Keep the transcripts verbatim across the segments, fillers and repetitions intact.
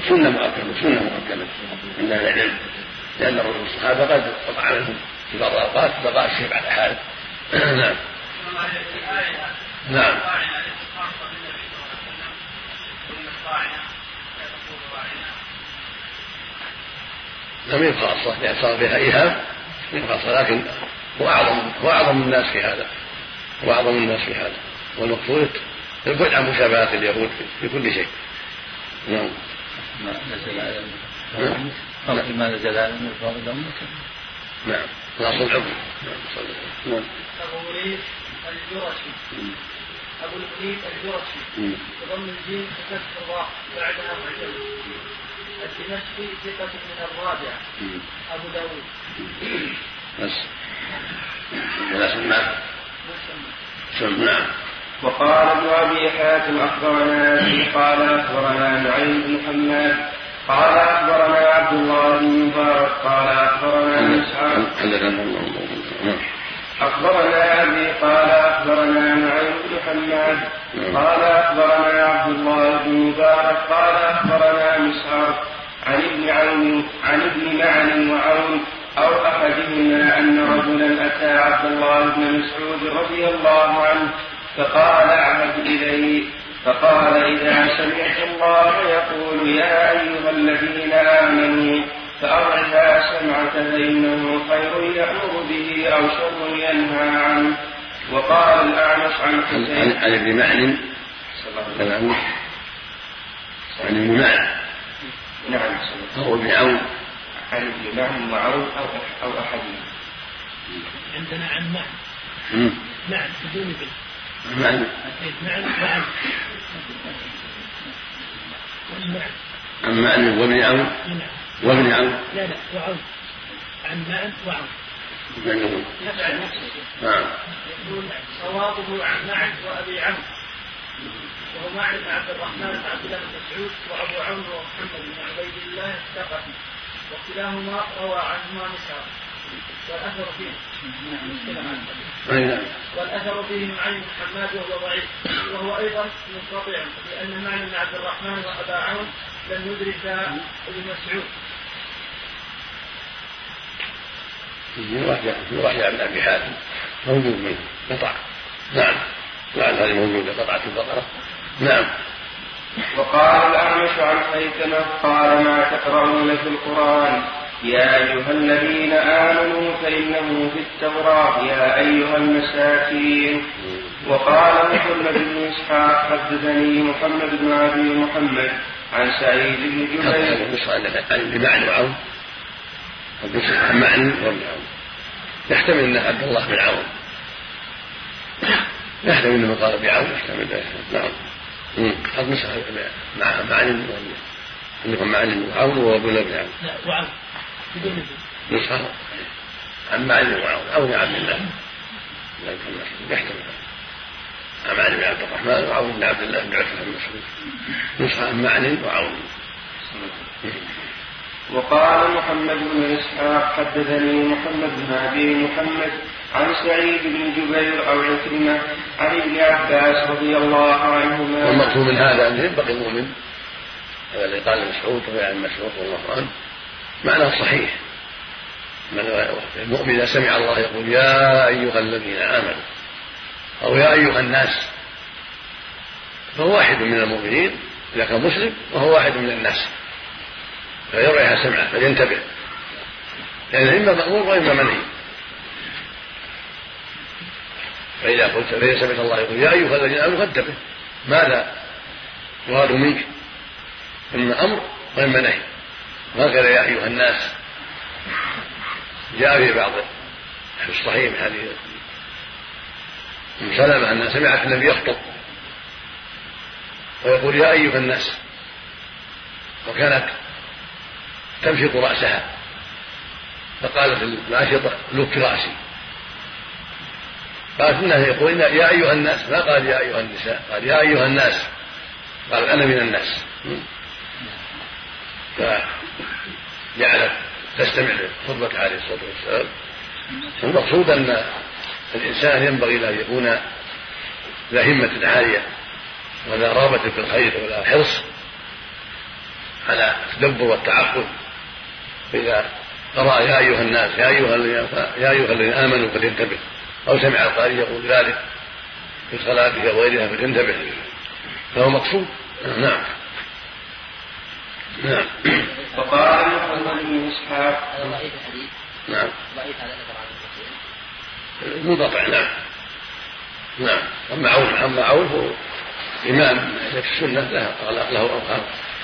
سنة مؤكدة سنة مؤكدة عند أهل العلم، لأن الرسول الصحابة قد قطع منهم في بعض الأوقات بقاء الشيء بعد حال. نعم نعم لم يبقى خاصة لأن صار بها إيهام خاصة، لكن هو أعظم هو أعظم الناس في هذا هو أعظم الناس في هذا والمقصود البعد عن مشابهة اليهود في كل شيء. نعم ما نزل على فرق ما نزل على الفاضل أمك. نعم ناصر العبد. نعم أبو مريد الجرشي أبو المريد الجرشي بضم الجيم وكسر الراء بعدها معجم الدمشقي ثقة من الرابع أبو داود. بس ولا سمع سمع. وقال ابن أبي حاتم أخبرنا أبي قال أخبرنا نعيم بن محمد قال أخبرنا عبد الله بن مبارك قال أخبرنا مسعر أخبرنا أبي قال أخبرنا نعيم بن محمد قال أخبرنا عبد الله بن مبارك قال أخبرنا مسعر عن ابن عون عن ابن معن وعون أو أحدهما أن رجلا أتى عبد الله بن مسعود رضي الله عنه فقال اعهد إليه فقال إذا سمعت الله يقول يا أيها الذين آمنوا فأرعها سمعك فإنه خير يأمر به أو شر ينهى عنه. وقال الأعمش عن حسين عن ابن معن عن ابن معن نعم هو ابن عون عن ابن معن وعون أو أحدهما. عندنا عن معن معن بدون ابن معن معن وعن عن معن وابن عون وابن عون لا لا وعون عن معن وعون نعم يقول صوابه عن معن وأبي عون وهو معن بن عبد الرحمن بن عبد الله بن مسعود وأبو عون ومحمد بن عبيد الله الثقفي وكلاهما روى عنهما مسعر والأثر فيه والأثر فيه نعيم بن حماد وهو ضعيف وهو أيضا منقطع لأن معن بن عبد الرحمن وأبا عون لم يدرك ابن مسعود. يراجع ابن أبي حاتم موجود منه قطع. نعم وعن هذه موجودة قطعة البقرة. نعم. وقال الأعمش عن حيثمة قال ما تقرؤون في القرآن يا أيها الذين آمنوا فإنه في التوراة يا أيها المساكين. وقال محمد بن إسحاق حدثني محمد بن أبي محمد عن سعيد بن جبير عن ابن معن وعون عن معن وابن عون يحتمل أن عبد الله بن عون يحتمل أنه قال بعون يحتمل. نعم قد مسح مع معن عندكم معن وعون وابن ابن عون لا وعون بدون نسخة عن معن وعون أو عبد الله يحتمل عن معن بن عبد الرحمن وعون بن عبد الله بن عتبة بن مسعود نسخة عن معن وعون. وقال محمد بن إسحاق حدثني محمد بن أبي محمد عن سعيد بن جبير أو عكرمة عن ابن عباس رضي الله عنهما. والمقصود من هذا أن ينبغي المؤمن هذا اللي قال مسعود وهي عن مسعود والله عنه معناه صحيح. المؤمن إذا سمع الله يقول يا أيها الذين آمنوا أو يا أيها الناس فهو واحد من المؤمنين إذا كان مسلم وهو واحد من الناس فيرعيها سمعه فلينتبه لأن إما مأمور وإما منهي. فإذا قلت فإذا سمعت الله يقول يا أيها الذين آمنوا فانتبه ماذا يراد منك إما أمر وإما نهي. وهكذا يا أيها الناس جاء في بعض الصحيح من حديث أم سلمة أنها سمعت النبي يخطب ويقول يا أيها الناس وكانت تمشط رأسها فقالت الماشطة لك رأسي قالت إنه يقول يا أيها الناس ما قال يا أيها النساء قال يا أيها الناس قال أنا من الناس فجعلت تستمع لخطبة عليه الصلاة والسلام. المقصود أن الإنسان ينبغي لا يكون ذا همة عالية ولا رغبة في الخير ولا حرص على التدبر والتعقل. فإذا قرأ يا أيها الناس يا أيها يا أيها الذين آمنوا فلينتبه، أو سمع القارئ يقول ذلك في صلاته أو غيرها فلينتبه، فهو مقصود. نعم. نعم. وقال محمد بن إسحاق ضعيف الحديث. نعم. ضعيف على منقطع. نعم. نعم. أما عون أما عون هو إمام في السنة له له أوهام.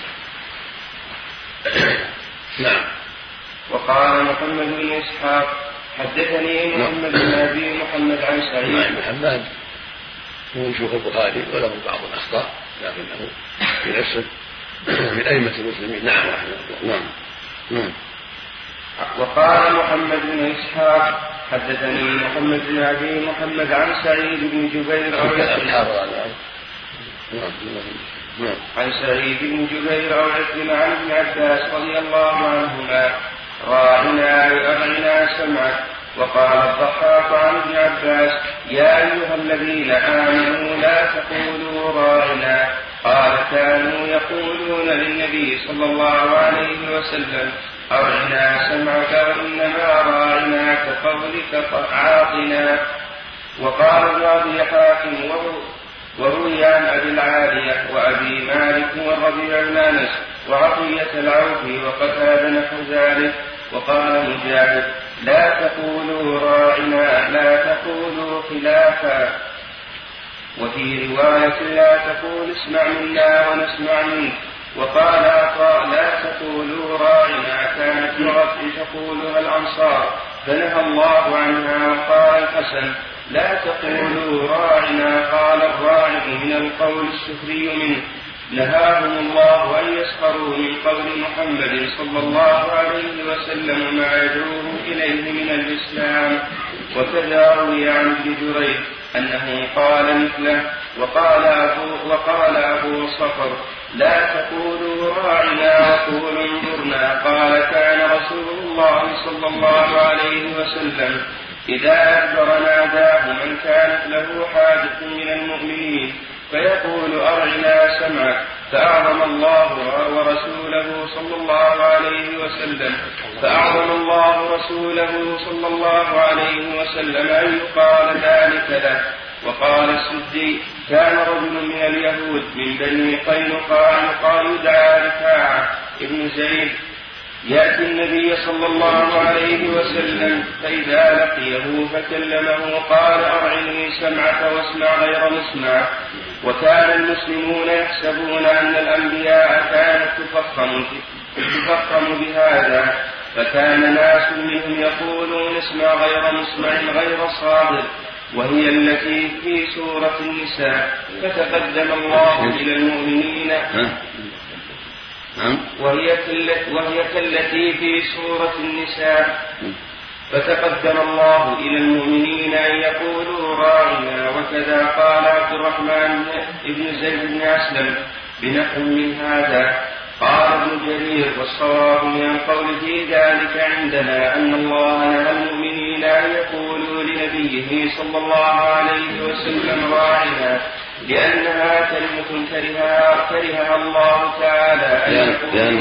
نعم. وقال محمد بن إسحاق حدثني محمد بن أبي محمد عن سعيد. نعم. محمد هو شيوخ البخاري وله بعض الأخطاء لكنه في نفسه من أئمة المسلمين. نعم. نعم. نعم. وقال محمد بن إسحاق حدثني محمد بن أبي محمد عن سعيد بن جبير عن سعيد بن جبير أو عكرمة عن ابن عباس رضي الله عنهما راعنا أرعنا سمعك. وقال الضحاك عن ابن عباس يا أيها الذين آمنوا لا تقولوا راعنا. قال كانوا يقولون للنبي صلى الله عليه وسلم أرعنا سمعك وإنما راعنا كقولك عاطنا. وقال ابن أبي حاتم وروي عن أبي العالية وأبي مالك والربيع بن أنس وعطية العوفي وقتادة نحو ذلك. وقال مجاهد لا تقولوا راعنا لا تقولوا خلافا. وفي رواية لا تقول اسمع منا ونسمع منك. وقال عطاء لا تقولوا راعنا كانت مرت تقولها الأنصار فنهى الله عنها. وقال الحسن لا تقولوا راعنا قال الراعي من القول السخري منه نهاهم الله أن يسخروا من قول محمد صلى الله عليه وسلم ما يدعوهم إليه من الإسلام. وكذا روي عن ابن جريج أنه قال مثله. وقال أبو, وقال أبو صخر لا تقولوا راعنا وقولوا انظرنا. قال كان رسول الله صلى الله عليه وسلم إذا أدبر ناداه من كانت له حاجة من المؤمنين فيقول أرعنا سمعك فأعظم الله ورسوله صلى الله عليه وسلم فأعظم الله رسوله صلى الله عليه وسلم أن يقال ذلك له. وقال السدي كان رجل من اليهود من بني قينقاع يدعى رفاعة ابن زيد يأتي النبي صلى الله عليه وسلم فإذا لقيه فكلمه قال أرعني سمعك واسمع غير مسمع. وكان المسلمون يحسبون أن الأنبياء كانت تفخم, تفخم بهذا فكان ناس منهم يقولون اسمع غير مسمع غير صادق وهي التي في سورة النساء فتقدم الله إلى المؤمنين وهي كالتي في سورة النساء فتقدم الله إلى المؤمنين أن يقولوا راعنا. وكذا قال عبد الرحمن بن زيد بن أسلم بنحو من هذا. قال ابن جرير والصواب من القول في ذلك عندنا أن الله نهى المؤمنين أن يقولوا لنبيه صلى الله عليه وسلم راعنا لأنها كلمة كرهها, كرهها الله تعالى أن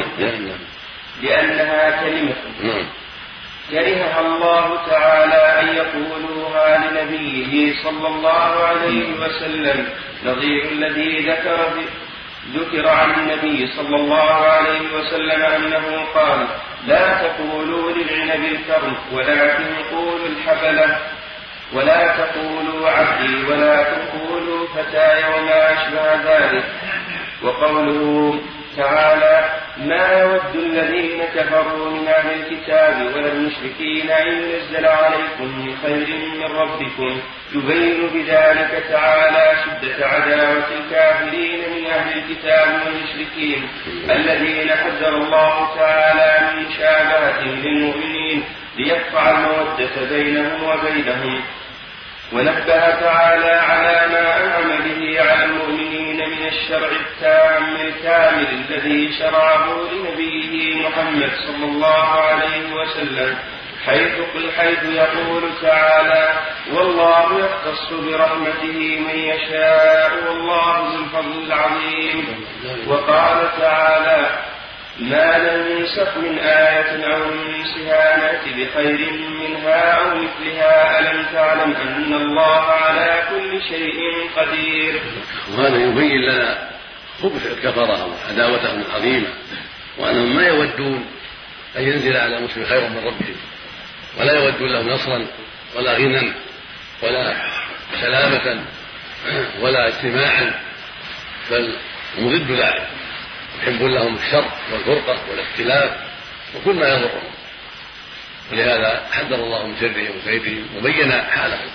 لأنها كلمة كرهها الله تعالى أن يقولوها لنبيه صلى الله عليه وسلم نظير الذي ذكر ذكر عن النبي صلى الله عليه وسلم أنه قال لا تقولوا للعنب الكرم ولكن قولوا الحبلة ولا تقولوا عبدي ولا تقولوا فتاي وما أشبه ذلك. وقوله تعالى ما يود الذين كفروا من أهل الكتاب ولا المشركين أن ينزل عليكم من خير من ربكم يبين بذلك تعالى شدة عداوة الكافرين من أهل الكتاب والمشركين الذين حذر الله تعالى من مشابهتهم للمؤمنين ليقطع المودة بينهم وبينهم. ونبه تعالى على ما أنعم به على المؤمنين من الشرع التام الكامل الذي شرعه لنبيه محمد صلى الله عليه وسلم حيث حيث يقول تعالى والله يختص برحمته من يشاء والله ذو الفضل العظيم. وقال تعالى ما لم ينسخ من آية أو ننسها نأت بخير منها أو مثلها ألم تعلم أن الله على كل شيء قدير. وهذا يبين لنا خبث الكفرة وعداوتهم العظيمة، وأنهم ما يودون أن ينزل على مسلم خير من ربهم، ولا يودون لهم نصرا ولا غنى ولا سلامة ولا اجتماعا، بل هم ضد ذلك، يحبون لهم الشر والفرقة والاختلاف وكل ما يضرهم، ولهذا حذر الله من شرهم وكيدهم وبين حالهم.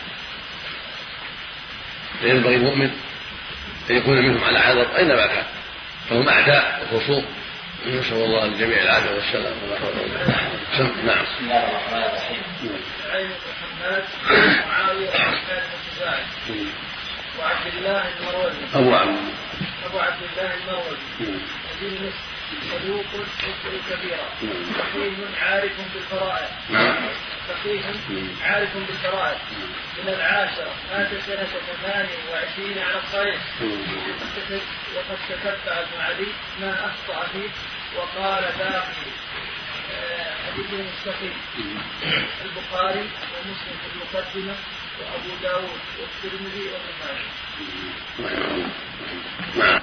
فينبغي المؤمن أن يكون منهم على حذر أينما كان، فهم أعداء وخصوم، نسأل الله للجميع العافية والسلام. نعم. بسم الله الرحمن الرحيم. عين محمد معاوية وعبد الله المروزي أبو عبد أبو عبد الله المروزي وابن صدوق يخطئ كبيرا، فقيه عارف بالفرائض فقيه عارف بالفرائض من العاشرة، مات سنة ثمان وعشرين على الصحيح، وقد كتبت ابن علي ما أخطأ فيه وقال باقي حديث مستقيم. البخاري ومسلم في المقدمة وأبو داود والترمذي وابن ماجه.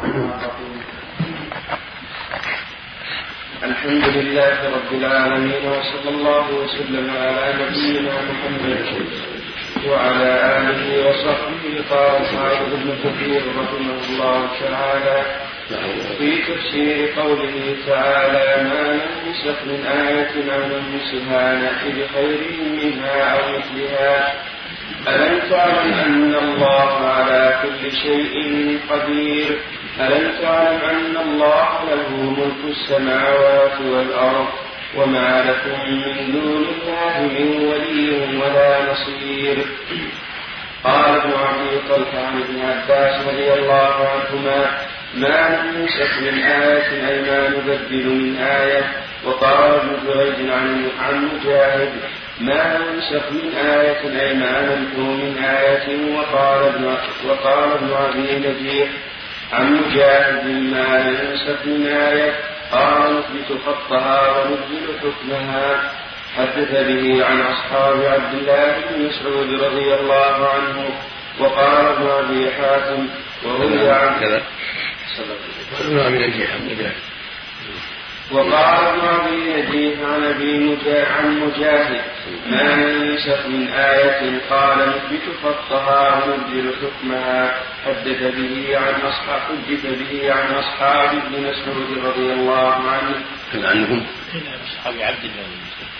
الحمد لله رب العالمين، وصلى الله وسلم على نبينا محمد وعلى آله وصحبه. قال حافظ ابن كثير رحمه الله تعالى في تفسير قوله تعالى ما ننسخ من آية أو ننسها نأتي بخير منها أو مثلها ألم تعلم أن الله على كل شيء قدير. ألم تعلم أن الله له ملك السماوات والأرض وما لكم من دون الله من ولي ولا نصير. قال ابن عبد طلحة عن ابن عباس رضي الله عنهما ما ننسخ من آية أي ما نبدل من آية. وقال ابن جريج عن مجاهد ما ننسخ من آية أي ما نمحو من آية. وقال ابن وقال ابن أبي نجيح عن مجاهد ما ننسخ من آية قال نثبت خطها ونبدل حكمها. حدث به عن أصحاب عبد الله بن مسعود رضي الله عنه. وقال ابن أبي حاتم وروي عن كذا وقال ابن أبي نجيح عن أبي عن مجاهد ما ننسخ من آية قال نثبت خطها ونبدل حكمها. حدث به عن أصحاب حدث به عن أصحاب ابن مسعود رضي الله عنه. كذا عنهم أصحاب عبد الله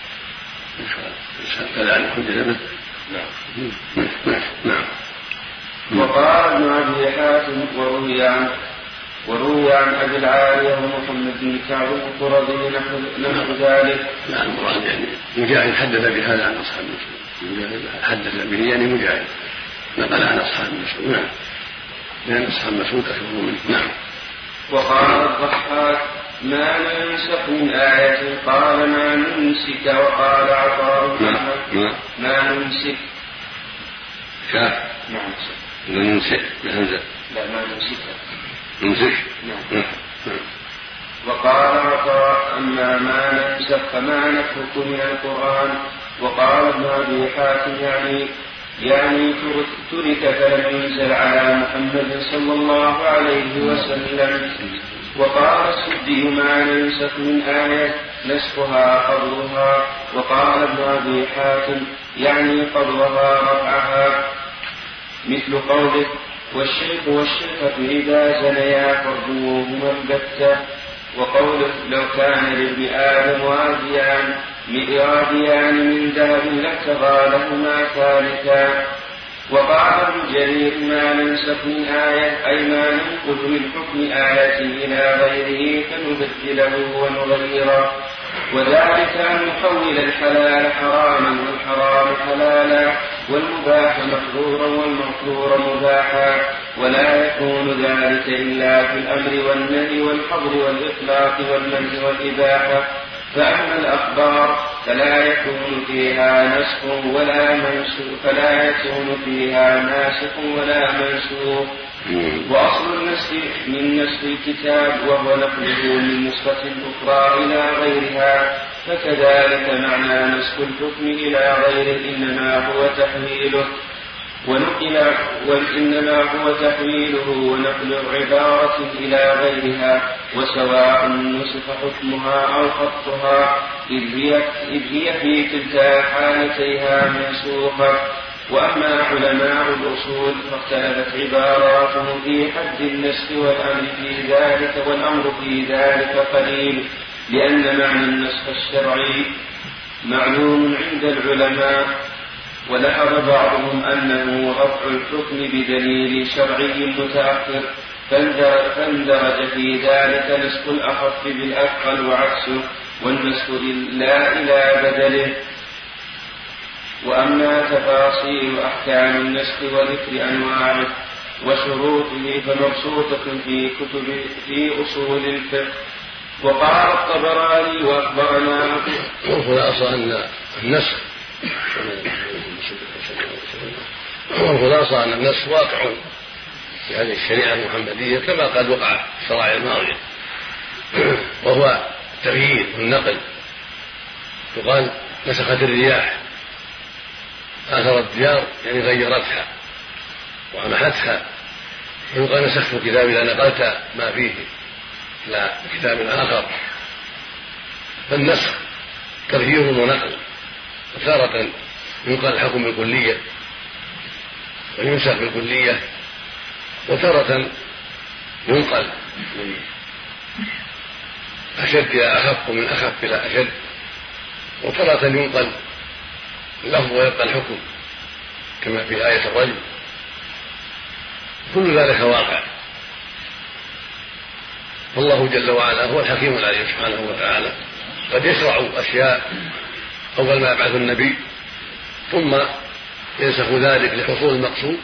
كذا عنهم. نعم نعم. وقال ابن أبي حاتم وروي عن وروي عن أبي العالية ومحمد بن كعب القرظي نحو ذلك. نعم المراد يعني مجاهد حدث بهذا عن أصحاب مسعود، مجاهد حدث به يعني مجاهد نقل عن أصحاب مسعود. نعم لأن أصحاب مسعود أشهر منه. نعم. وقال الضحاك ما ننسخ من آية قال ما ننسك. وقال عطاء نعم. ما ننسك شاف نعم ننسك بهمزة لا ما ننسك ننسك. نعم. وقال عطاء أما ما ننسخ فما نترك من القرآن. وقال ابن أبي حاتم يعني يعني ترك فلم ينزل على محمد صلى الله عليه وسلم. وقال السدي ما ننسخ من آية نسخها قبضها. وقال ابن أبي حاتم يعني قبضها رفعها مثل قوله والشيخ والشيخة إذا زنيا فارجموهما البتة. وقوله لو كان لابن آدم واديان واديان من ذهب لابتغى لهما ثالثا. وقال ابن جرير ما ننسخ من آية أي ما ننقل من حكم آية إلى غيره فنبدله ونغيره. وذلك أن نحول الحلال حراما والحرام حلالا والمباح محظورا والمحظور مباحا. ولا يكون ذلك إلا في الأمر والنهي والحظر والإطلاق والمنع والإباحة. فأما الأخبار فلا يكون فيها نسخ ولا منسوخ فلا يكون فيها ناسخ ولا منسوخ. وأصل النسخ من نسخ الكتاب وهو نقله من نسخة أخرى إلى غيرها، فكذلك معنى نسخ الحكم إلى غيره إنما هو تحويله ونقل وإنما هو تحويله ونقل عبارة إلى غيرها، وسواء نسخ حكمها أو خطها إذ هي, إذ هي في كلتا حالتيها منسوخة. وأما علماء الأصول فاختلفت عباراتهم في حد النسخ والأمر في ذلك والأمر في ذلك قليل، لأن معنى النسخ الشرعي معلوم عند العلماء، ولاحظ بعضهم أنه رفع الحكم بدليل شرعي متأخر، فاندرج في ذلك نسخ الأخف بالأثقل وعكسه، والنسخ لا إلى بدله. وأما تفاصيل أحكام النسخ وذكر أنواعه وشروطه فمبسوطة في كتب في أصول الفقه. وقال الطبراني وأخبرنا والخلاصة أن النسخ والخلاصة أن النسخ واقع في هذه الشريعة المحمدية كما قد وقع في الشرائع الماضية، وهو التغيير والنقل. يقال نسخت الرياح، آثرت الديار يعني غيرتها وأمحتها، ويقال نسخت الكتاب إذا نقلت ما فيه إلى كتاب آخر. فالنسخ تغيير ونقل، تارة ينقل الحكم بالكلية وينسخ بالكلية، وتارة ينقل من أشد إلى أخف ومن أخف إلى أشد، وتارة ينقل اللفظ ويبقى الحكم كما في آية الرجم. كل ذلك واقع. والله جل وعلا هو الحكيم العليم سبحانه وتعالى، قد يشرع أشياء أول ما يبعث النبي ثم ينسخ ذلك لحصول المقصود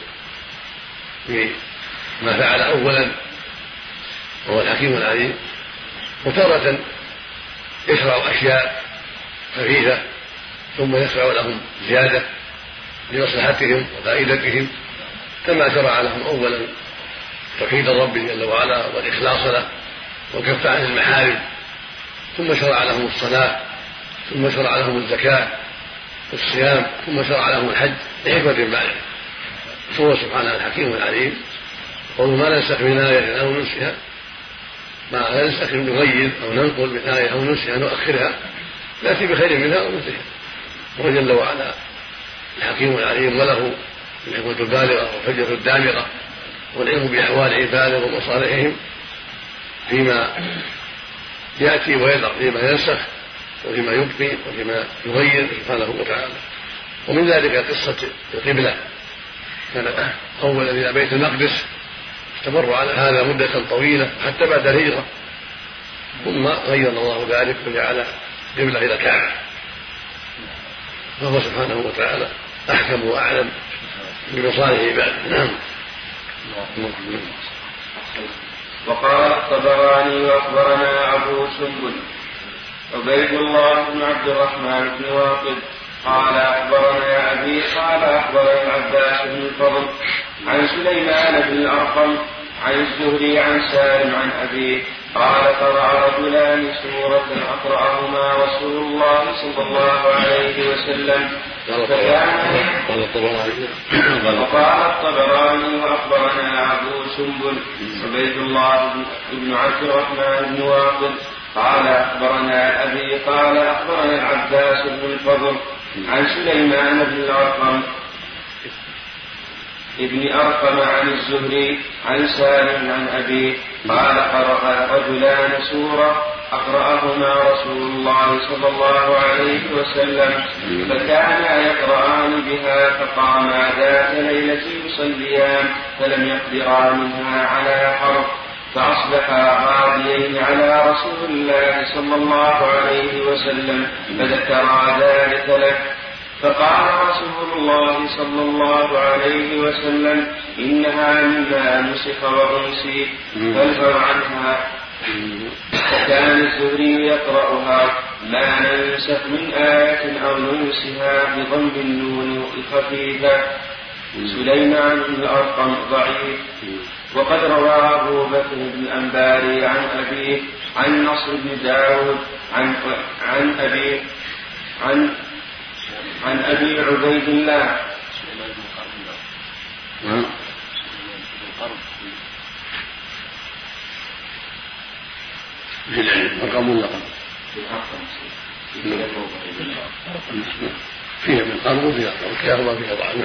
بما فعل أولا، وهو الحكيم العليم. وتارة يشرع أشياء خفيفة ثم يشرع لهم زيادة لمصلحتهم وفائدتهم، كما شرع لهم أولا توحيد الرب جل وعلا والإخلاص له والكف عن المحارم، ثم شرع لهم الصلاة، ثم شرع لهم الزكاة والصيام، ثم شرع لهم الحج لحكمة بالغة. هو سبحانه الحكيم العليم. قل ما ننسخ من آية أو ننسها، ما ننسخ نغير أو ننقل من آية أو ننسها نؤخرها نأتي بخير منها أو مثلها. هو جل وعلا الحكيم العليم، وله الحكمة البالغة والحجة الدامغة والعلم بأحوال عباده ومصالحهم فيما يأتي ويذر، فيما ينسخ وفيما يبقي وفيما يغير سبحانه وتعالى. ومن ذلك قصة القبلة، كان أولا إلى بيت المقدس، استمر على هذا مدة طويلة حتى بعد الهجرة، ثم غير الله ذلك وجعل قبلة إلى الكعبة، فهو سبحانه وتعالى أحكم وأعلم بمصالح عباده. نعم. وقال الطبراني وأخبرنا أبو سنبل عبيد الله بن عبد الرحمن بن واقد قال أخبرنا أبي قال أخبرنا العباس بن الفضل عن سليمان بن الأرقم عن الزهري عن سالم عن أبيه قال قرأ رجلان سورة أقرأهما رسول الله صلى الله عليه وسلم وقال الطبراني وأخبرنا أبو سنبل عبيد الله بن عبد الرحمن بن واقد قال أخبرنا أبي قال أخبرنا العباس بن الفضل عن سليمان بن الأرقم ابن أرقم عن الزهري عن سالم عن أبيه قال قرأ رجلان سورة أقرأهما رسول الله صلى الله عليه وسلم فكانا يقرآن بها فقاما ذات ليلة يصليان فلم يقدرا منها على حرف فأصبحا غاديين على رسول الله صلى الله عليه وسلم فذكرا ذلك له فقال رسول الله صلى الله عليه وسلم إنها مما نسخ وأنسي فالفر عنها. وكان الزهري يقرأها ما ننسخ من آية أو ننسها بضم النون الخفيفة. سليمان بن الأرقم ضعيف. وقد روى أبو بكر بن الأنباري عن أبيه عن نصر بن داود عن عن أبي عن عن أبي عبيد الله رقم اللقب فيها من قرب وفيها قرب فيها الله فيها ضعف.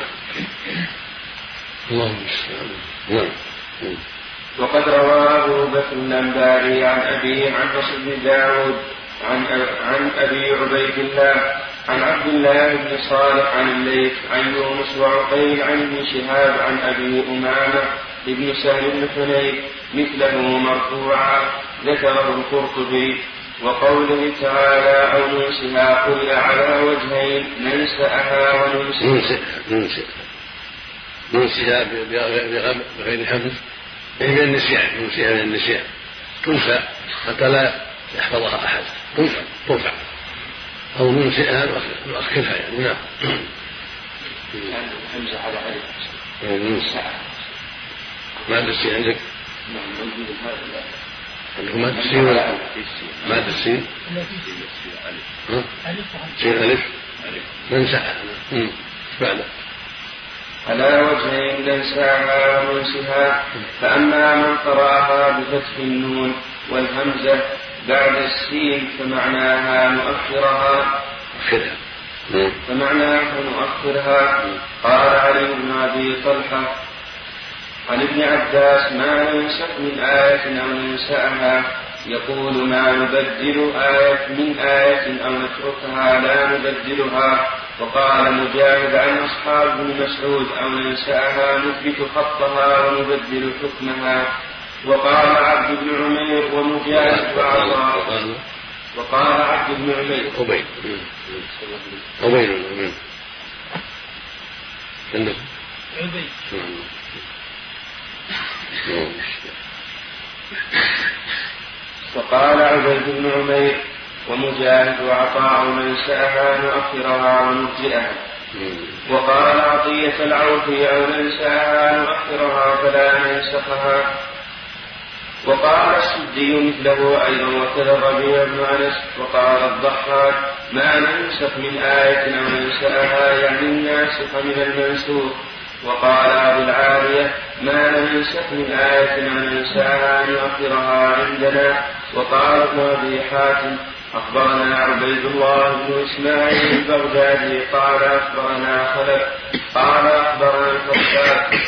اللهم المستعان. وقد روى أبو بكر الأنباري عن أبيه عن نصر بن داود عن عن أبي عبيد الله عن عبد الله بن صالح عن الليث عن يونس وعقيل عن ابن شهاب عن أبي أمامة بن سهل بن حنيف مثله مرفوعا ذكره القرطبي. وقوله تعالى أو ننسها قل على وجهين ننسأها وننسئها ننسئها بغير حفظ يعني من النسيان ننسئها من النسيان تنسى حتى لا يحفظها أحد تنسى ترفع أو ننسئها نؤخرها يعني. نعم همزة على ألف ما تسين عندك عندكم ما تسين ولا ما تسين سين ألف ننساها بعد على وجهين ننساها وننسها. فأما من قرأها بفتح النون والهمزة بعد السين فمعناها نؤخرها فمعناها نؤخرها. قال علي بن أبي طلحة عن ابن عباس ما ننسخ من آية أو ننسأها يقول ما نبدل آية من آية أو نتركها لا نبدلها. وقال مجاهد عن أصحاب بن مسعود أو ننسأها نثبت خطها ونبدل حكمها. وقال عبد بن عمير ومجاهد وعطاء وقال عبد بن عمير أبين أبين أبين وقال عبيد بن عمير ومجاهد وعطاء ننسأها نؤخرها ونرجئها. وقال عطية العوفي أو ننسأها نؤخرها فلا ننسخها. وقال السدي مثله أيضا وكذا الربيع بن أنس. وقال الضحاك ما ننسخ من آية أو ننسأها يعني الناسخ من المنسوخ. وقال أبو العالية ما ننسخ من آية أو ننسأها نؤخرها عندنا. وقال ابن أبي حاتم أخبرنا عبيد الله بن إسماعيل البغدادي قال أخبرنا خلف قال أخبرنا الفضال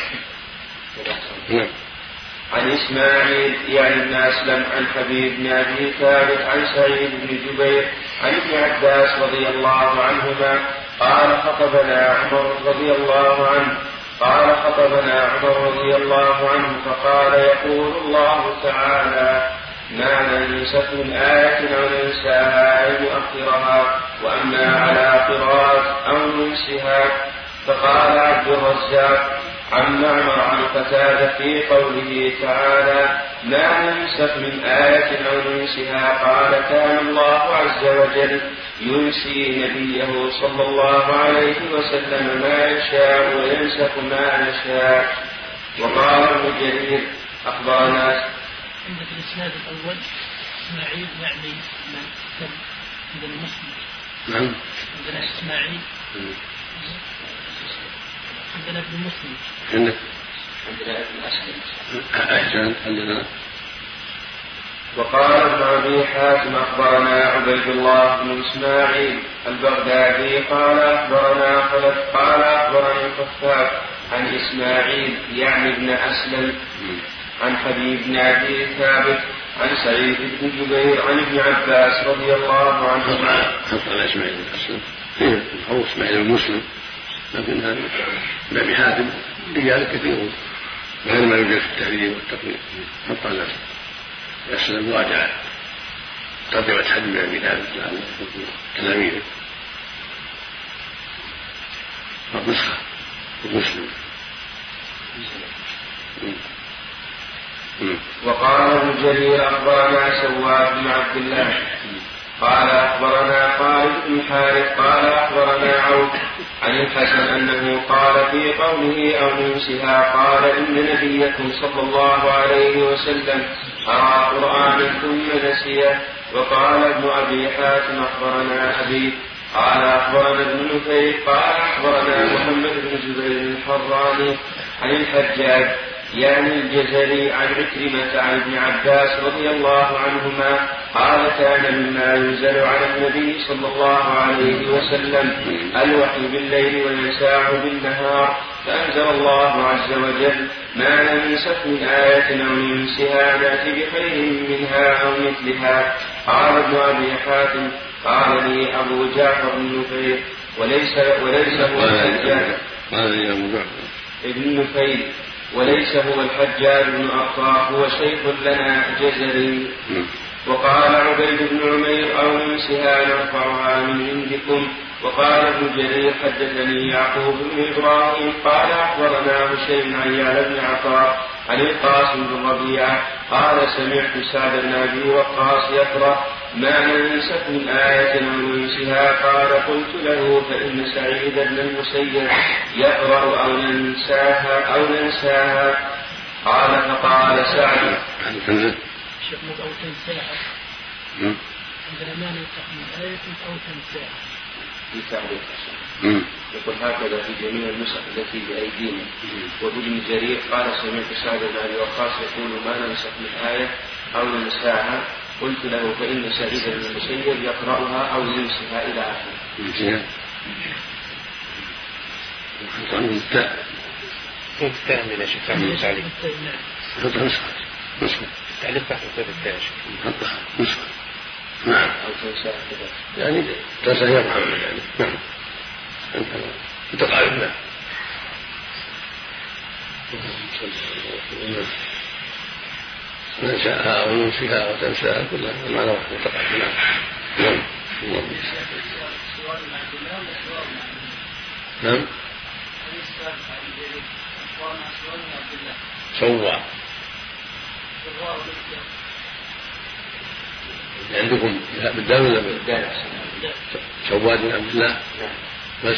عن إسماعيل يعني ابن أسلم عن حبيب بن أبي ثابت عن سعيد بن جبير عن ابن عباس رضي الله عنهما قال خطبنا عمر رضي الله عنه قال خطبنا عمر رضي الله عنه فقال يقول الله تعالى ما ننسخ من آية أو ننساها أي نؤخرها. وأما على قراءة أو ننسها فقال عبد الرزاق عن معمر عن قتادة في قوله تعالى ما ننسخ من آية أو ننسها قال كان الله عز وجل ينسي نبيه صلى الله عليه وسلم ما يشاء وينسخ ما نشاء. وقال ابن جرير أخبرنا عندك الإسناد الأول إسماعيل يعني عندنا مسلم نعم عندنا إسماعيل عندنا ابن مسلم عندك عندنا ابن أسلم أحسن عندنا. وقال ابن أبي حاتم أخبرنا عبيد الله بن إسماعيل البغدادي قال أخبرنا خلف قال أخبرني الخفاف عن إسماعيل يعني ابن أسلم عن حبيب بن أبي ثابت عن سعيد بن جبير عن ابن عباس رضي الله عنهما. حط على إسماعيل بن أسلم أو إسماعيل بن مسلم لكن هذا ابن أبي حاتم رجال كثيرون غير ما يوجد في التهذيب والتقريب. حط على أسلم راجع ترجمة حبيب بن أبي ثابت عن تلاميذه نسخة مسلم. وقال ابن جرير أخبرنا سواد بن عبد الله قال أخبرنا خالد بن حارث قال أخبرنا عوف عن الحسن أنه قال في قوله أو ننسها قال إن نبيكم صلى الله عليه وسلم قرأ قرآنا ثم نسيه. وقال ابن أبي حاتم أخبرنا أبي قال أخبرنا ابن نفيل قال أخبرنا محمد بن جبير الحراني عن الحجاج يعني الجزري عن عكرمة عن ابن عباس رضي الله عنهما قال كان مما ينزل على النبي صلى الله عليه وسلم الوحي بالليل وينساه بالنهار فأنزل الله عز وجل ما ننسخ من آية أو ننسها نأتي بخير منها أو مثلها. قال ابن أبي حاتم قال لي أبو جعفر بن نفيل وليس وليس هو الحجاج ابن نفيل وليس هو الحجاج بن أرطاح هو شيخ لنا جزري. وقال عبيد بن عمير أو ننسها نرفعها من عندكم. وقال ابن جرير حدثني يعقوب بن إبراهيم قال أخبرنا هشيم عن يعلى بن عطاء عن القاسم بن ربيعة قال سمعت سعد بن أبي وقاص يقرأ ما ننسخ من آية أو ننسها قال قلت له فإن سعيد بن المسيب يقرأ أو ننساها أو ننساها. قال فقال سعد أو تنساها عندنا ما ننسخ من آية أو تنساها بتعريف يقول هكذا في جميع النسخ التي بأيدينا. وابن جرير قال سمعت سعد بن أبي وقاص يقول ما ننسخ من آية أو ننساها قلت له فإن سعيد بن المسيب يقرأها أو ينسها إلى آخره. التاء من الشيخ عبد علي نسخة نسخة تعليق تحت التاء نسخة نعم أو تنساها كذا يعني تنساها يفعل يعني نعم أنت قائل لا ننساها أو ننسيها أو تنساها كلها المعنى واحد متقابل. نعم نعم نعم سوى عندكم بالدال ولا بالدال؟ سواد بن عبد الله بس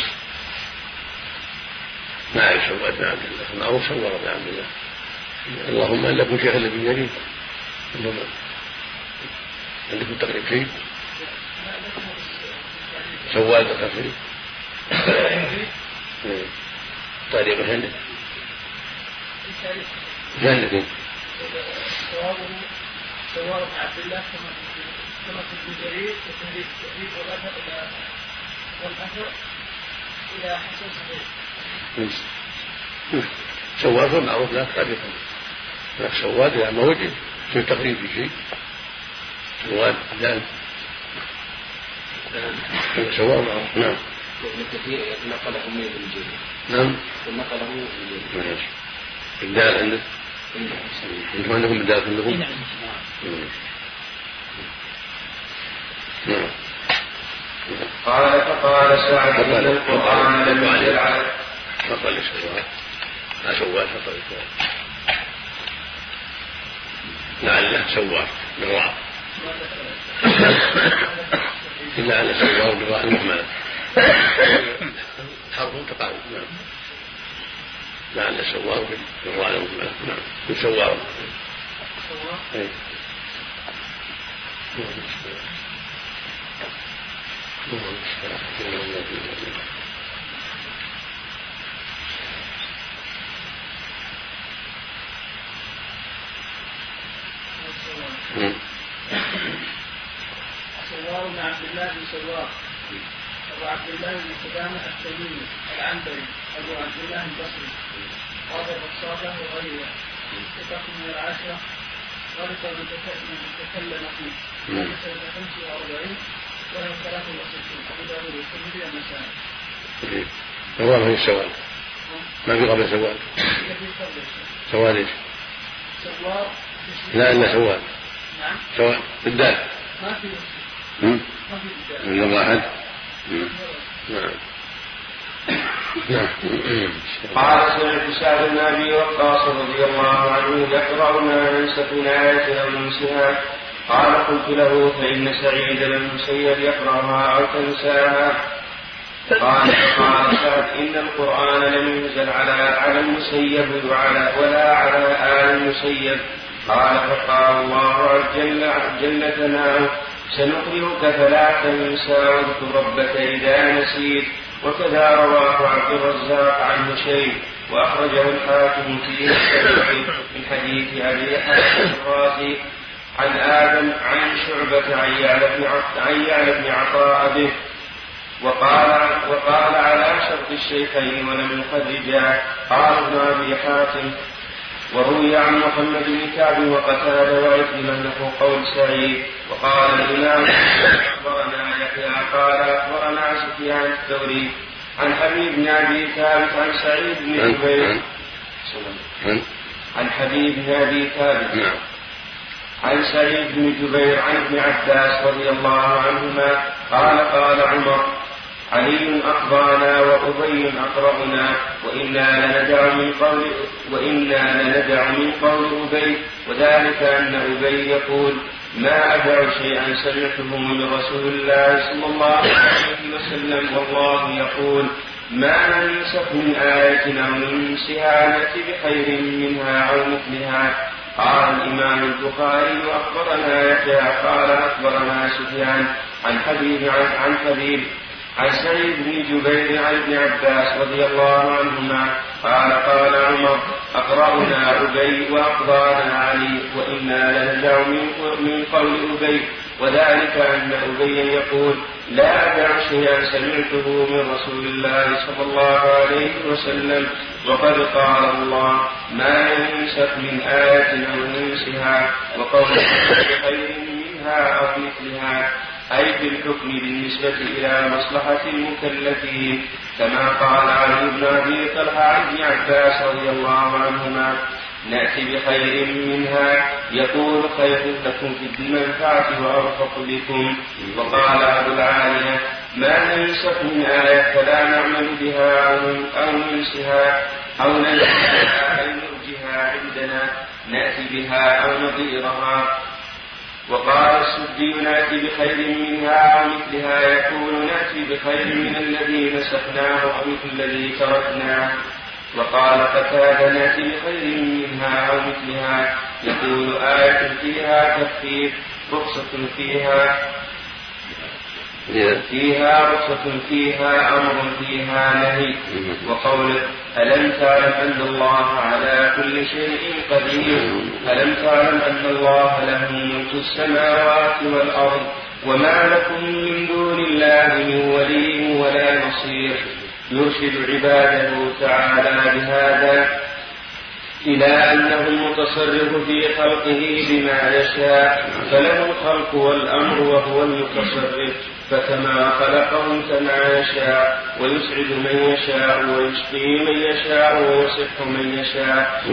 ما أعرف سواد بن عبد الله معروف سواد بن عبد الله اللهم أن لكم شيخ بن جرير عندكم تقريب شيء سواد تقريب طريق هندك هندك سواد بن عبد الله كما في ابن جرير وتهريب التهريب والأثر إلى والأثر إلى حسن صحيح. سواد معروف لا تقريبا لك سواد إلى ما وجد في تقريب في شيء سواد دان سواد معروف. نعم ابن كثير نقله من ابن جرير. نعم نقله من ابن جرير. الدال عندك انتم عندكم الدال عندكم نعم. قال فقال سعد إن القرآن لم ينزل على فقال سواد ما سواد فقال سواد لعله سواد بالراء إلا على سواد بالراء المهملة حرف تقال. نعم لعل سواد بالراء المهملة. نعم بالسواد اي سوار بن عبد الله بن سوار أبو عبد الله بن سلامة التميمي العنبري أبو عبد الله البصري قاضي الصالح وغيره ثقة من العشرة غلط المتكلم فيه من سنة خمس وأربعين وله ثلاث وستين أبو داود والترمذي والنسائي. سواد هو السواد ما في قبل سواد سواد ايش؟ سوار لا إلا سواد. نعم سواد بالدال ما في ما في بالدال من واحد. نعم قال سمعت سعد بن أبي وقاص رضي الله عنه يقرأ ما ننسخ من آية أو ننسها قال قلت له فإن سعيد بن المسيب يقرأها أو تنساها. قال فقال سعد إن القرآن لم ينزل على على المسيب ولا على آل المسيب. قال فقال الله جل, جل ثناؤه سنقرئك فلا تنسى واذكر ربك إذا نسيت. وكذا رواه عبد الرزاق عن هشيم وأخرجه الحاكم في مستدركه من حديث أبي حاتم الرازي عن آدم عن شعبة عن يعلى بن عطاء به وقال, وقال على شرط الشيخين ولم يخرجا. قال ابن أبي حاتم وروي عن محمد بن كعب وقتادة وعكرمة له قول سعيد. وقال الإمام أخبرنا يحيى قال أخبرنا سفيان الثوري عن حبيب بن أبي ثابت عن سعيد بن جبير عن حبيب بن أبي ثابت عن سعيد بن جبير عن ابن عباس رضي الله عنهما قال قال عمر علي أخبرنا وأبي أقرأنا وإنا لندع من قول وإنا لندع من قول أبي وذلك أن أبي يقول ما أدع شيئا سمعته من رسول الله صلى الله عليه وسلم والله يقول ما ننسخ من آية أو ننسها نأتي بخير منها أو مثلها. قال الإمام البخاري وأخبرنا يحيى قال أخبرنا سفيان عن حبيب عن حبيب عن سعيد بن جبير عن ابن عباس رضي الله عنهما قال قال عمر أقرأنا أبي وأقضانا علي وإنا لندع من قول أبي وذلك أن أبي يقول لا أدع شيئا سمعته من رسول الله صلى الله عليه وسلم وقد قال الله ما ننسخ من آية أو ننسها وقول بخير منها أو مثلها أي في الحكم بالنسبة إلى مصلحة المكلفين كما قال علي بن أبي طلحة عن ابن عباس رضي الله عنهما نأتي بخير منها يقول خير لكم في المنفعة وأرفق بكم. وقال أبو العالية ما ننسخ من آية فلا نعمل بها أو ننسها أو ننسها أي نرجها عندنا نأتي بها أو نضيرها. وقال السدي نأتي بخير منها أو مثلها يقول نأتي بخير من الذي نسخناه أو مثل الذي تركناه. وقال قتادة نأتي بخير منها أو مثلها يقول آية فيها تخفيف رخصة فيها فيها رخصة فيها أمر فيها نهي. وقوله ألم تعلم أن الله على كل شيء قدير ألم تعلم أن الله له ملك السماوات والأرض وما لكم من دون الله من ولي ولا نصير. يرشد عباده تعالى بهذا إلى أنه المتصرف في خلقه بما يشاء فله الخلق والأمر وهو المتصرف فكما خلقهم كما يشاء ويسعد من يشاء ويشقي من يشاء ويصح من يشاء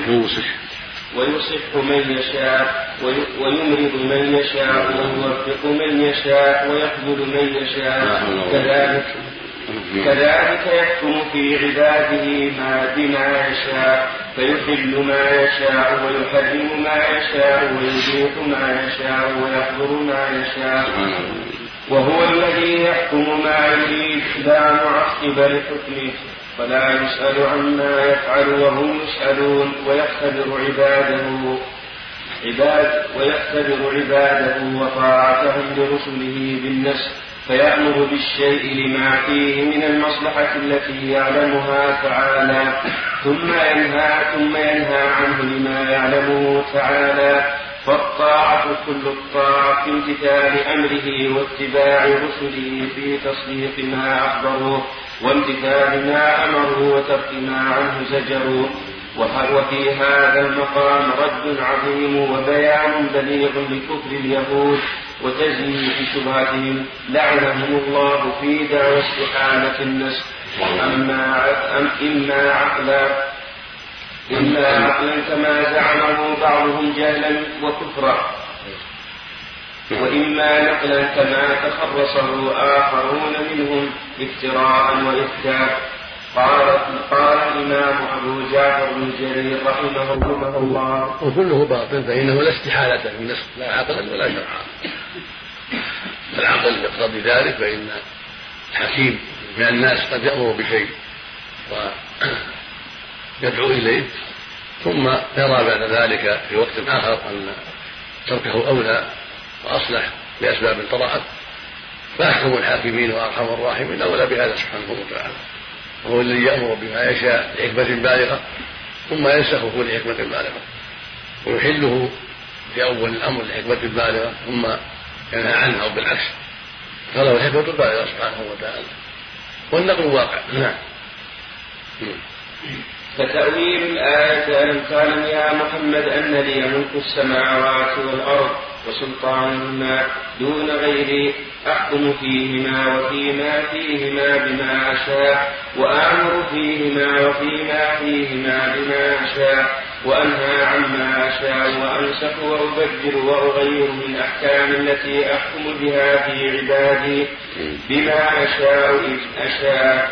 ويصح من يشاء ويمرض من يشاء ويوفق من يشاء ويخذل من يشاء كذلك كذلك يحكم في عباده ما بما يشاء فيحل ما يشاء ويحرم ما يشاء ويبيح ما يشاء ويحظر ما يشاء وهو الذي يحكم ما يريد لا معقب لحكمه فلا يسأل عما يفعل وهم يسألون ويختبر عباده عباد ويختبر عباده وطاعتهم لرسله بالنسخ فيأمر بالشيء لما فيه من المصلحة التي يعلمها تعالى ثم ينهى ثم ينهى عنه لما يعلمه تعالى. فالطاعة كل الطاعة في امتثال أمره واتباع رسله في تصديق ما أخبروه وامتثال ما أمروا وترك ما عنه زجروا. وفي هذا المقام رد عظيم وبيان بليغ لكفر اليهود وتزييف شبهتهم لعنهم الله في دعوى استحالة النسخ أما إما عقلا إما عقلا كما زعمه بعضهم جهلا وكفرا وإما نقلا كما تخرصه آخرون منهم افتراء وإفتاء قال قال الإمام أبو جعفر بن جرير رحمه الله. وكله باطل فإنه لا استحالة في النسخ لا عقلا ولا شرعا. العقل يقتضي ذلك، فإن الحكيم من الناس قد يأمر بشيء ويدعو إليه ثم يرى بعد ذلك في وقت آخر أن تركه أولى وأصلح بأسباب طرأت، فأحكم الحاكمين وأرحم الراحمين أولى بهذا سبحانه وتعالى، وهو الذي يأمر بما يشاء لحكمة بالغة ثم ينسخه لحكمة بالغة، ويحله في أول الأمر لحكمة بالغة ثم ينهى عنه أو بالعكس، فله الحكمة بالغة سبحانه وتعالى، والنقل واقع. نعم. فتأويل الآية ألم تعلم يا محمد أن لي ملك السماوات والأرض وسلطانهما دون غيري أحكم فيهما وفيما فيهما بما أشاء وأأمر فيهما وفيما فيهما بما أشاء وأنهى عما أشاء وأنسخ وأبدل وأغير من أحكام التي أحكم بها في عبادي بما أشاء إذ أشاء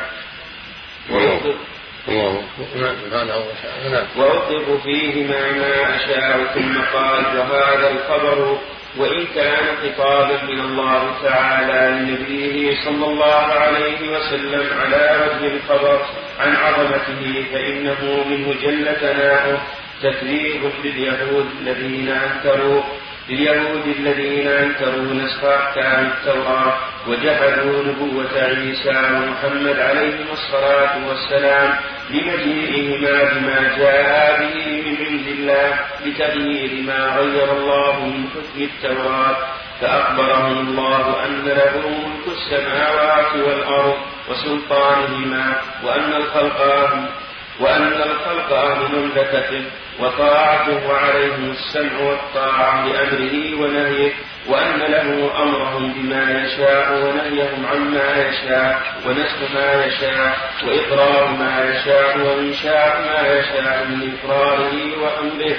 وأطلق فيهما ما أشاء. ثم قال وهذا الخبر وإن كان خطابا من الله تعالى لنبيه صلى الله عليه وسلم على وجه الخبر عن عظمته فإنه منه جل ثناؤه تكذيب لليهود الذين أنكروا لليهود الذين أنكروا نسخ أحكام التوراة وجحدوا نبوة عيسى ومحمد عليهم الصلاة والسلام لمجيئهما بما جاء به من عند الله بتغيير ما غير الله من حكم التوراة، فأخبرهم الله أن له ملك السماوات والأرض وسلطانهما وأن الخلق وأن الخلق أهل مملكته وطاعته وعليهم السمع والطاعة لأمره ونهيه، وأن له أمرهم بما يشاء ونهيهم عما يشاء ونسخ ما يشاء وإقرار ما يشاء وإنشاء ما يشاء من إقراره وأمره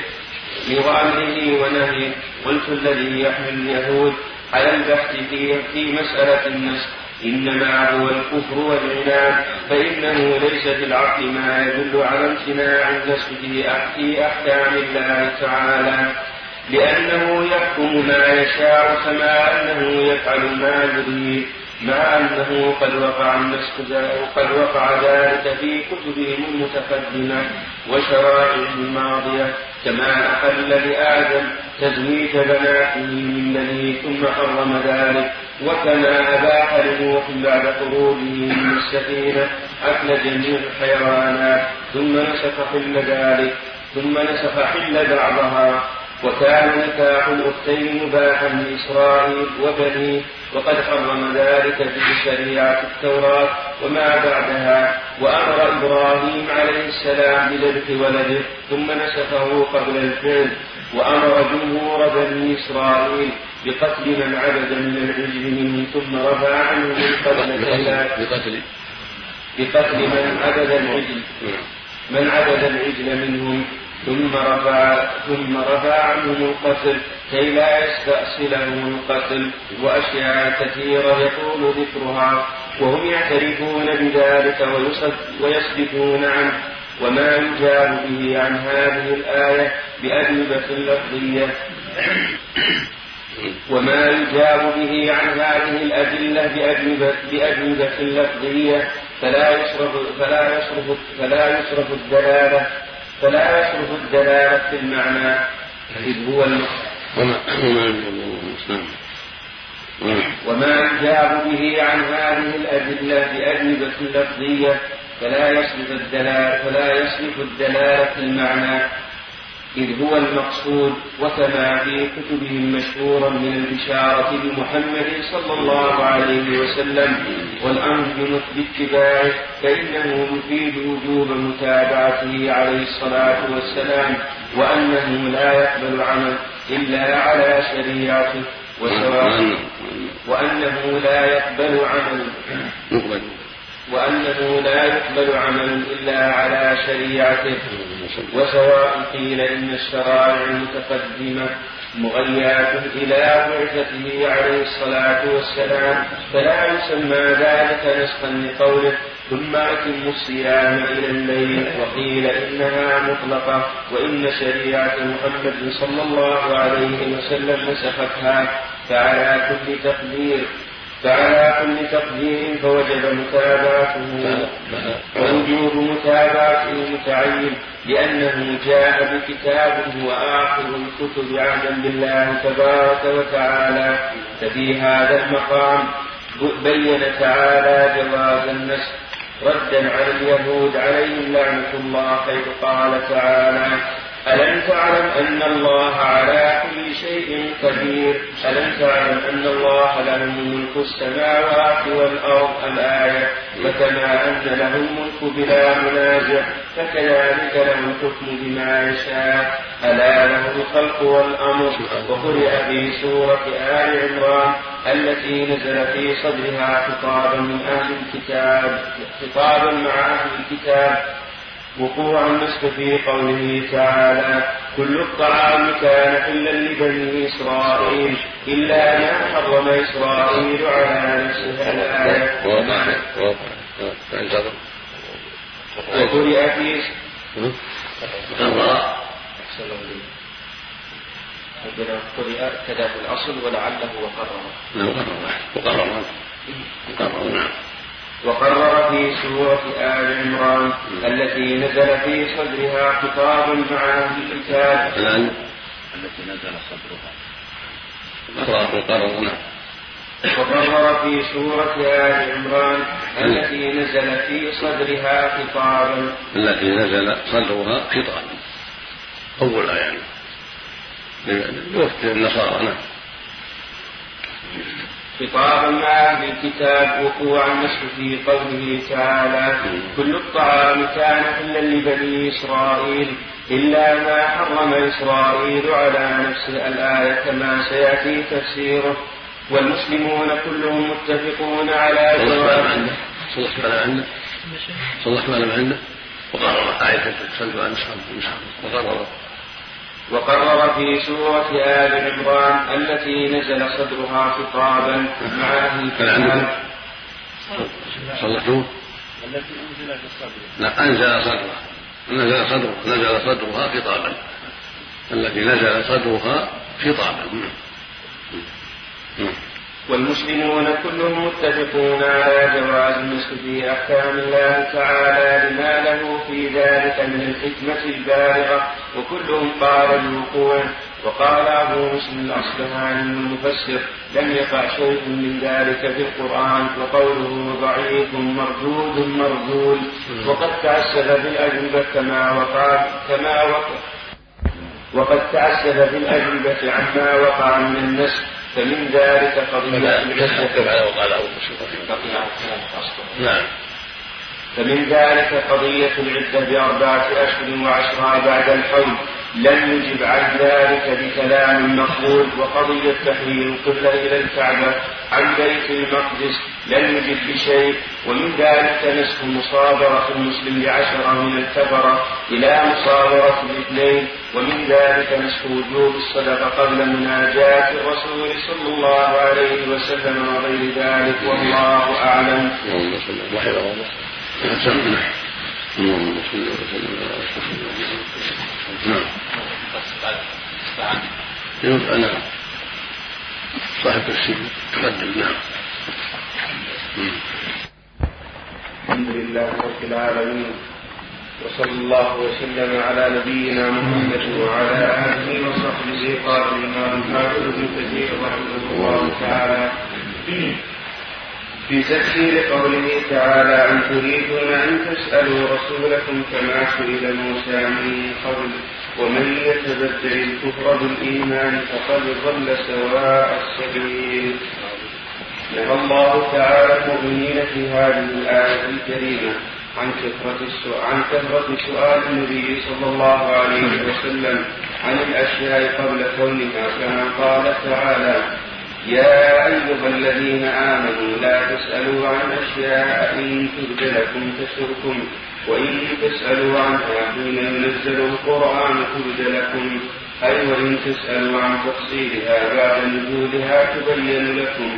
وأمره ونهيه. قلت الذي يحمل اليهود على البحث في مسألة النسخ إنما هو الكفر والعناد، فإنه ليس في العقل ما يدل على امتناع النسخ في أحكام الله تعالى، لأنه يحكم ما يشاء كما أنه يفعل ما يريد، مع أنه قد وقع النسخ وقد وقع ذلك في كتبهم المتقدمة وشرائعهم الماضية، كما أحل لآدم تزويج بناته من بنيه ثم حرم ذلك، وكما أباح لنوح بعد خروجه من السفينة أكل جميع الحيوانات ثم نسخ حل ذلك ثم نسخ حل بعضها، وكان نكاح الأختين مباحا لإسرائيل وبنيه، وقد حرم ذلك في شريعة التوراة وما بعدها، وأمر إبراهيم عليه السلام بذبح ولده ثم نسخه قبل الفعل، وأمر جمهور بني إسرائيل بقتل من عبد من العجل منهم ثم رفع عنهم قبل بقتل بقتل من عبد العجل من عبد العجل منهم ثم رفع ثم رفع عنهم القتل كي لا يستأصلهم القتل، وأشياء كثيرة يطول ذكرها وهم يعترفون بذلك ويصدفون عنه. وما يجاب به عن هذه الآية بأجوبة لفظية وما يجاب به عن هذه الأدلة بأجوبة, بأجوبة لفظية فلا يصرف فلا يصرف فلا يصرف الدلالة فلا يصرف الدلالة في المعنى إذ هو وما يجاب به عن هذه الأدلة بأجوبة لفظية فلا يصرف الدلالة فلا يصرف الدلالة في المعنى إذ هو المقصود، وكما في كتبهم مشهورا من البشارة بمحمد صلى الله عليه وسلم والأمر باتباعه، فإنه يفيد وجوب متابعته عليه الصلاة والسلام، وأنه لا يقبل عمل إلا على شريعته، وسواء وأنه لا يقبل عمل وأنه لا يقبل عمل إلا على شريعته، وسواء قيل إن الشرائع المتقدمة مغيات إلى بعثته عليه الصلاة والسلام فلا يسمى ذلك نسخا لقوله ثم أتموا الصيام إلى الليل. وقيل إنها مطلقة، وإن شريعة محمد صلى الله عليه وسلم نسختها، فعلى كل تقدير فعلى كل تقدير فوجب متابعته، ووجوب متابعته متعين، لأنه جاء بكتاب هو آخر الكتب عهدا بالله تبارك وتعالى. ففي هذا المقام بين تعالى جواز النسخ ردا على اليهود عليهم لعنة الله، حيث قال تعالى: ألم تعلم أن الله على كل شيء قدير؟ ألم تعلم أن الله له ملك السماوات والأرض؟ الآية. فكما أن له الملك بلا منازع، فكذلك له الحكم بما يشاء. ألا له الخلق والأمر. وقرئ في سورة آل عمران التي نزل في صدرها خطابا من أهل الكتاب خطابا مع أهل الكتاب وقوع النسخ في قوله تعالى: كل الطعام كان حلا لبني إسرائيل إلا ما حرم إسرائيل على نفسه. الآية. وقرئ في قرئ كذا في الأصل ولعله وقرر وقرر في سورة آل عمران التي نزل في صدرها خطابا مع أهل الكتاب التي نزل صدرها وقرر في سورة آل عمران التي نزل في صدرها خطابا التي نزل صدرها خطابا أول يعني لوقت النصارى خطابا مع أهل الكتاب وقوع النسخ في قوله تعالى: كل الطعام كان حلا لبني إسرائيل إلا ما حرم إسرائيل على نفسه. الآية كما سيأتي تفسيره. والمسلمون كلهم متفقون على جواز. صلح ما عنده صلح ما عنده وقرر آية تسلسل عن وقرر وقرر في سورة آل عمران التي نزل صدرها خطابا مع أهل الكتاب. صلحوه التي أنزل في الصدر. لا أنزل صدرها نزل صدرها نزل صدرها خطابا التي نزل صدرها خطابا. والمسلمون كلهم متفقون على جواز النسخ في أحكام الله تعالى لما له في ذلك من الحكمة البالغة، وكلهم قال بالوقوع. وقال أبو مسلم الأصبهاني المفسر: لم يقع شيء من ذلك في القرآن، وقوله ضعيف مردود مردود. وقد تعسف بالأجوبة كما وقع كما وقع وقد تعسف بالأجوبة عما وقع من النسخ. فمن ذلك قضية نعم فمن ذلك قضية العدة بأربعة أشهر وعشرة بعد الحول، لم يجب عن ذلك بكلام مقبول. وقضية تحويل القبلة إلى الكعبة عن بيت المقدس لم يجب بشيء. ومن ذلك نسخ مصابرة المسلم بعشرة من الكفرة إلى مصابرة الاثنين. ومن ذلك نسخ وجوب الصدقة قبل مناجاة الرسول صلى الله عليه وسلم وغير ذلك، والله أعلم. اللهم صل وسلم على رسول الله. نعم يوم أنا صاحب السر تقدم. نعم. الحمد لله رب العالمين، وصلى الله وسلم على نبينا محمد وعلى آله وصحبه. قال الإمام الحافظ ابن كثير رحمه الله تعالى في تفسير قوله تعالى: أن تريدون أن تسألوا رسولكم كما سئل موسى من قبل ومن يتبدل الكفر بالإيمان فقد ضل سواء السبيل. نهى الله تعالى المؤمنين في هذه الآية الكريمة عن كثرة السؤال عن كثرة سؤال النبي صلى الله عليه وسلم عن الأشياء قبل كونها، كما قال تعالى: يا أيها الذين آمنوا لا تسألوا عن أشياء إن تبد لكم تسؤكم وإن تسألوا عنها حين ينزل القرآن تبد لكم، أي وإن تسألوا عن تفصيلها بعد نزولها تبين لكم.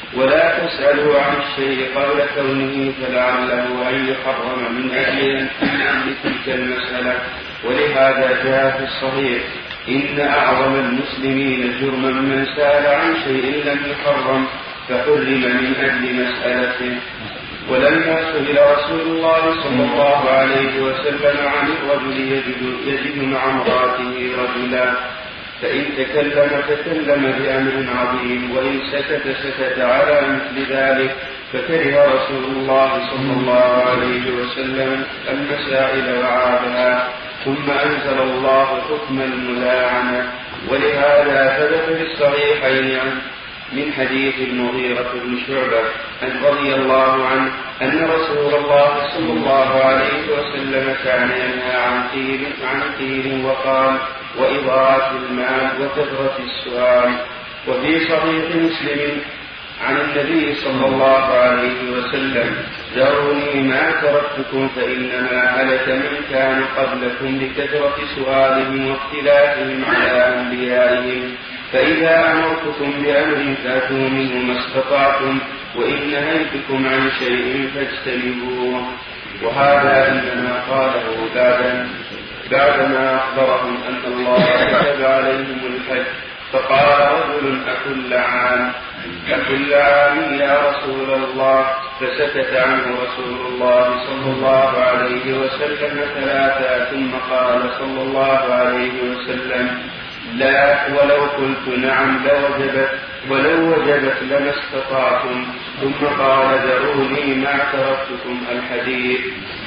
ولا تسألوا عن الشيء قبل كونه فلعله أن يحرم من أجل تلك المسألة. ولهذا جاء في الصحيح إن أعظم المسلمين جرما من سأل عن شيء لم يحرم فحرم من أجل مسألته. ولما سئل رسول الله صلى الله عليه وسلم عن الرجل يجد, يجد مع امرأته رجلا فإن تكلم تكلم بأمر عظيم وإن سكت سكت على مثل ذلك، فكره رسول الله صلى الله عليه وسلم المسائل وعابها، ثم أنزل الله حكم الملاعنة. ولهذا ثبت في الصحيحين من حديث المغيرة بن شعبة رضي الله عنه أن رسول الله صلى الله عليه وسلم كان ينهى عن قيل عن قيل وقال وإضاعة المال وكثرة السؤال. وفي صحيح مسلم عن النبي صلى الله عليه وسلم ذروني ما تركتكم فإنما هلك من كان قبلكم بكثرة سؤالهم واختلافهم على أنبيائهم، فإذا أمرتكم بأمر فأتوا منه ما استطعتم وإن نهيتكم عن شيء فاجتنبوه. وهذا إنما قاله بعد بعدما أخبرهم أن الله كتب عليهم الحج، فقال رجل أكل عام أكل عام يا رسول الله، فسكت عنه رسول الله صلى الله عليه وسلم ثلاثة، ثم قال صلى الله عليه وسلم لا ولو قلت نعم لوجبت ولو وجبت لما استطعتم، ثم قال ذروني ما تركتكم الحديث.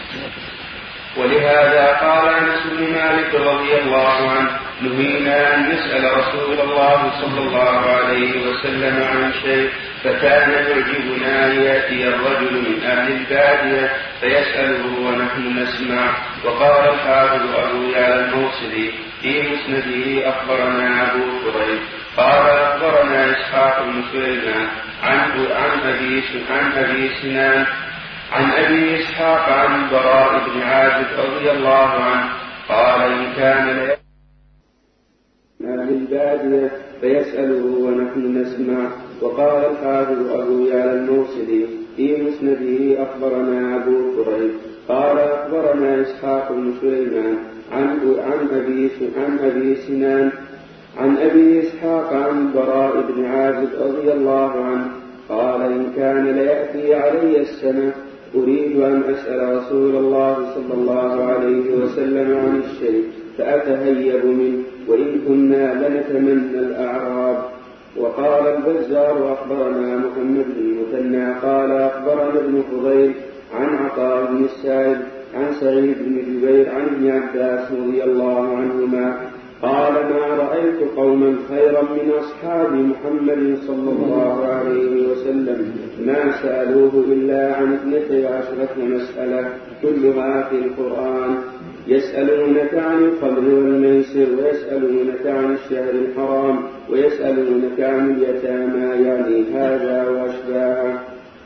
ولهذا قال أنس بن مالك رضي الله عنه نهينا أن نسأل رسول الله صلى الله عليه وسلم عن شيء، فكان يعجبنا أن يأتي الرجل من أهل البادية فيسأله ونحن نسمع. وقال الحافظ أبو يعلى الموصلي في مسنده أخبرنا أبو كريب قال أخبرنا إسحاق بن سليمان عن أبي عن أبي سنان عن أبي إسحاق عن البراء بن عازب رضي الله عنه قال إن كان ليأتي أهل البادية فيسأله ونحن نسمع. وقال الحافظ أبو يعلى الموصلي في مسنده أخبرنا أبو كريب قال أخبرنا إسحاق بن سليمان عن عن أبي عن أبي سنان عن أبي إسحاق عن البراء بن عازب رضي الله عنه قال إن كان ليأتي علي السنة أريد أن أسأل رسول الله صلى الله عليه وسلم عن الشيء فأتهيب منه وإن كنا لنتمنى الأعراب. وقال البزار أخبرنا محمد بن المثنى قال أخبرنا ابن فضيل عن عطاء بن السائب عن سعيد بن جبير عن ابن عباس رضي الله عنهما قال ما رأيت قوما خيرا من أصحاب محمد صلى الله عليه وسلم ما سألوه إلا عن اثنتي عشرة مسألة كلها في القرآن، يسألونك عن الخمر والميسر ويسألونك عن الشهر الحرام ويسألونك عن اليتامى يعني هذا وأشباهه.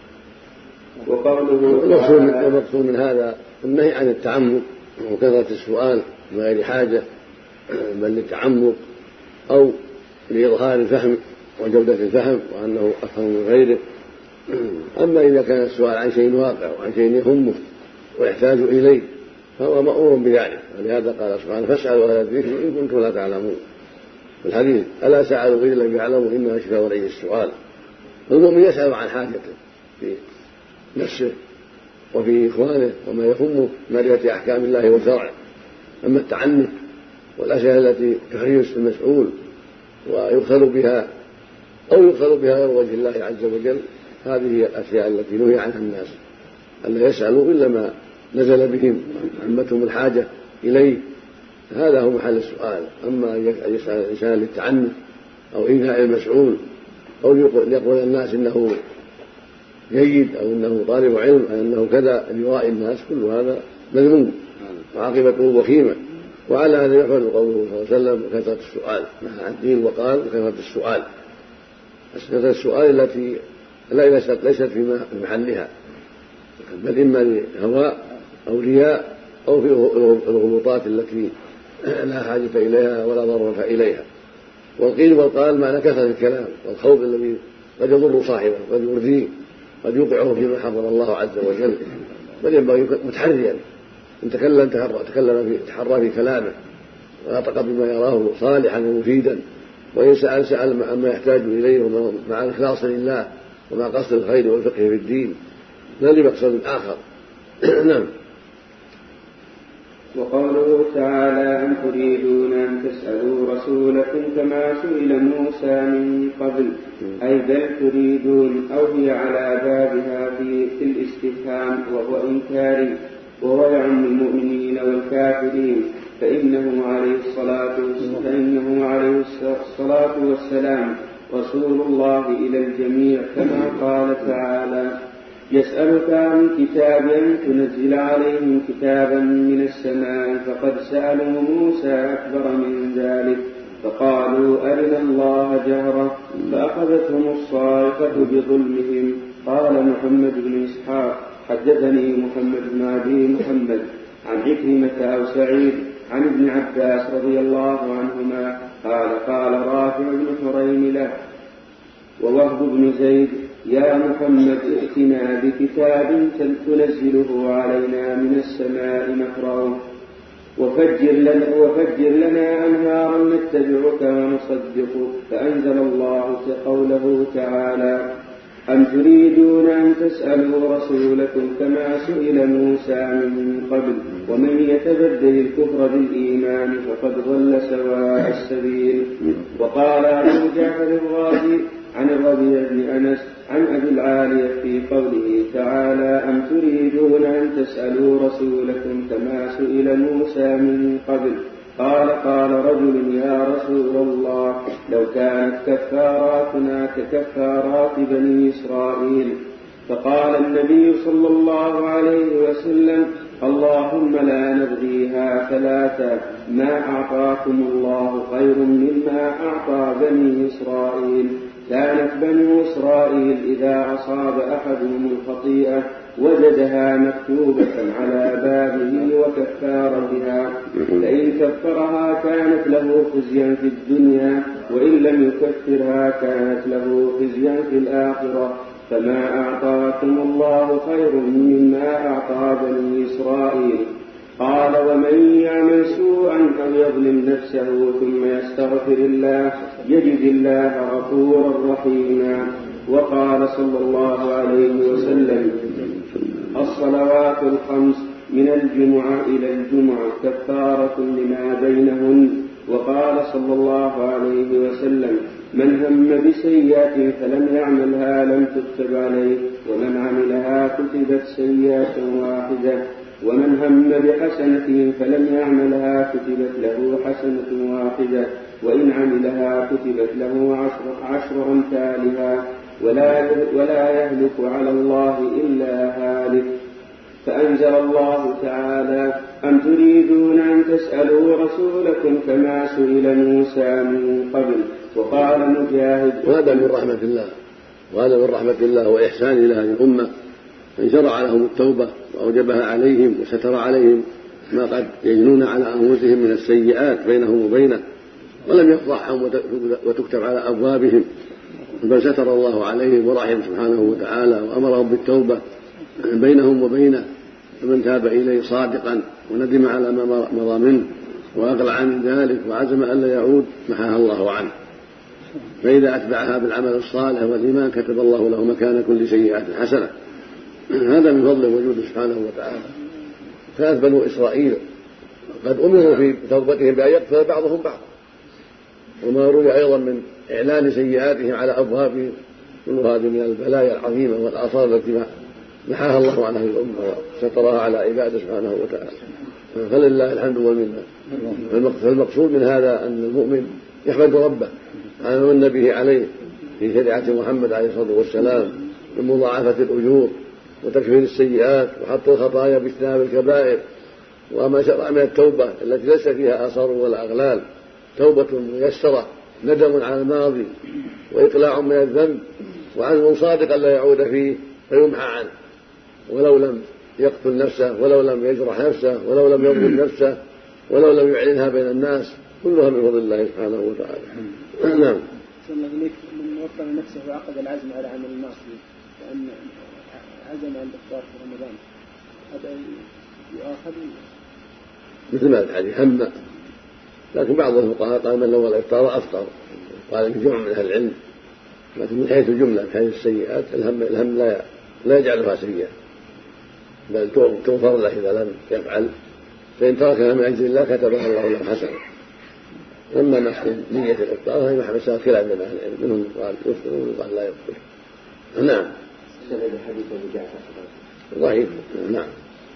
وقوله المقصود من هذا النهي عن التعمق وكثرة السؤال من غير حاجة بل للتعمق أو لإظهار الفهم وجودة الفهم وأنه أفهم من غيره. أما إذا كان السؤال عن شيء واقع وعن شيء يهمه ويحتاج إليه فهو مأمور بذلك، ولهذا قال سبحانه فاسألوا أهل الذكر إن كنتم لا تعلمون. الحديث ألا سألوا إذ لم يعلموا إنما شفاء ولي السؤال. المؤمن يسأل عن حاجته في نفسه وفي إخوانه وما يهمه معرفة أحكام الله وشرعه. أما التعنت والأسئلة التي تحريص المسؤول ويدخل بها أو يدخل بها غير وجه الله عز وجل هذه هي الأشياء التي نهي عنها الناس، ألا يسألوا إلا ما نزل بهم عمتهم الحاجة إليه، هذا هو محل السؤال. أما يسأل الإنسان للتعنت أو إنهاء المسؤول أو يقول الناس إنه جيد أو إنه طالب علم أو إنه كذا ليرائي الناس، كل هذا مذموم وعاقبته وخيمة. وعلى هذا يفعل قوله صلى الله عليه وسلم كثرة السؤال مع الدين وقال كثرة السؤال كثرة السؤال التي ليست في محلها بل إما لهواء أو رياء أو في الغلطات التي لا حاجة إليها ولا ضرورة إليها. والقيل والقال معنى كثرة الكلام والخوض الذي قد يضر صاحبه، قد يؤذيه، قد يوقعه فيما حرم الله عز وجل. بل ينبغي متحريا ان تكلم تكلم في تحرى في كلامه ونطق بما يراه صالحا ومفيدا، وإن سأل سأل عما يحتاج إليه مع الإخلاص لله ومع قصد الخير والفقه في الدين لا لمقصد آخر. نعم. وقوله تعالى: أم تريدون أن تسألوا رسولكم كما سئل موسى من قبل، أي بل تريدون، أو هي على بابها في, في الاستفهام وهو إنكار، وهو يعم المؤمنين والكافرين، فإنه عليه الصلاة فإنه عليه الصلاة والسلام رسول الله إلى الجميع، كما قال تعالى: يسألك عن كتاب أن تنزل عليهم كتابا من السماء، فقد سألوا موسى أكبر من ذلك فقالوا أرنا الله جهرة فأخذتهم الصاعقة بظلمهم. قال محمد بن إسحاق: حدثني محمد بن أبي محمد عن عكرمة أو سعيد عن ابن عباس رضي الله عنهما قال: قال رافع بن حريم له ووهب بن زيد: يا محمد ائتنا بكتاب تنزله علينا من السماء نقرأه، وفجر لنا, وفجر لنا أنهارا نتبعك ونصدقك. فأنزل الله قوله تعالى: أم تريدون أن تسألوا رسولكم كما سئل موسى من قبل، ومن يتبدل الكفر بالإيمان فقد ضل سواء السبيل. وقال أبو جعفر الرازي عن الربيع بن أنس عن أبي العالية في قوله تعالى: أم تريدون أن تسألوا رسولكم كما سئل موسى من قبل، قال قال رجل: يا رسول الله، لو كانت كفاراتنا ككفارات بني إسرائيل. فقال النبي صلى الله عليه وسلم: اللهم لا نبغيها ثلاثة، ما أعطاكم الله خير مما أعطى بني إسرائيل. كانت بنو إسرائيل إذا أصاب أحدهم الخطيئة وجدها مكتوبة على بابه وكفار بها، فإن كفرها كانت له خزيا في الدنيا، وإن لم يكفرها كانت له خزيا في الآخرة. فما أعطاكم الله خير مما أعطى بني إسرائيل. قال: ومن يعمل سوءا أو يظلم نفسه ثم يستغفر الله يجد الله غفورا رحيما. وقال صلى الله عليه وسلم: الصلوات الخمس من الجمعة إلى الجمعة كفارة لما بينهن. وقال صلى الله عليه وسلم: من هم بسيئة فلم يعملها لم تكتب عليه، ومن عملها كتبت سيئة واحدة، ومن هم بحسنة فلم يعملها كتبت له حسنة واحدة، وإن عملها كتبت له عشر, عشر أمثالها، ولا, ولا يهلك على الله إلا هالك. فأنزل الله تعالى: أم تريدون أن تسألوا رسولكم كما سئل موسى من قبل. وقال مجاهد: وهذا من رحمة الله وهذا من رحمة الله وإحسان إلى هذه الأمة، أن شرع لهم التوبة وأوجبها عليهم وستر عليهم ما قد يجنون على أنفسهم من السيئات بينهم وبينه، ولم يفضحهم وتكتب على أبوابهم، بل ستر الله عليهم ورحم سبحانه وتعالى وأمرهم بالتوبة بينهم وبينه. فمن تاب إليه صادقا وندم على ما مضى منه وأقلع عن ذلك وعزم ألا يعود محاها الله عنه. فإذا أتبعها بالعمل الصالح والإيمان كتب الله له مكان كل سيئة حسنة. هذا من فضل وجوده سبحانه وتعالى. كانت بنو إسرائيل قد أمروا في توبتهم بأن يغفر بعضهم بعضا، وما روي أيضا من إعلان سيئاتهم على أبوابهم، كل هذه من البلايا العظيمة والآثار التي محاها الله عن هذه الأمة وسترها على عباده سبحانه وتعالى. فلله الحمد والمنة. فالمقصود من هذا أن المؤمن يحمد ربه على ما من به عليه في شريعة محمد عليه الصلاة والسلام من مضاعفة الأجور وتكفير السيئات وحط الخطايا باجتناب الكبائر، وما شرع من التوبة التي ليس فيها آثار ولا أغلال، توبة ميسرة، ندم على الماضي وإقلاع من الذنب وعزم صادق لا يعود فيه فيمحى عنه، ولو لم يقتل نفسه ولو لم يجرح نفسه ولو لم يظلم نفسه ولو لم يعلنها بين الناس، كلها من فضل الله سبحانه وتعالى. نعم. من وطن نفسه أنه عقد العزم على عمل المعصية لأن عزم على الإفطار في رمضان هذا يؤاخذ مثل ما الحديث هم، لكن بعض الفقهاء قال من لو الإفطار أفطر، قال جمع من أهل العلم، لكن من حيث الجملة من حيث السيئات الهم الهم لا لا يجعلها سيئة، بل تغفر له إذا لم يفعل، فإن تركها من أجل الله كتبها الله له حسنة. أما نحن نية الإفطار فهي محبسات خلاف من أهل العلم، منهم قال يفطر ومنهم قال لا يفطر. نعم. ضعيف. نعم.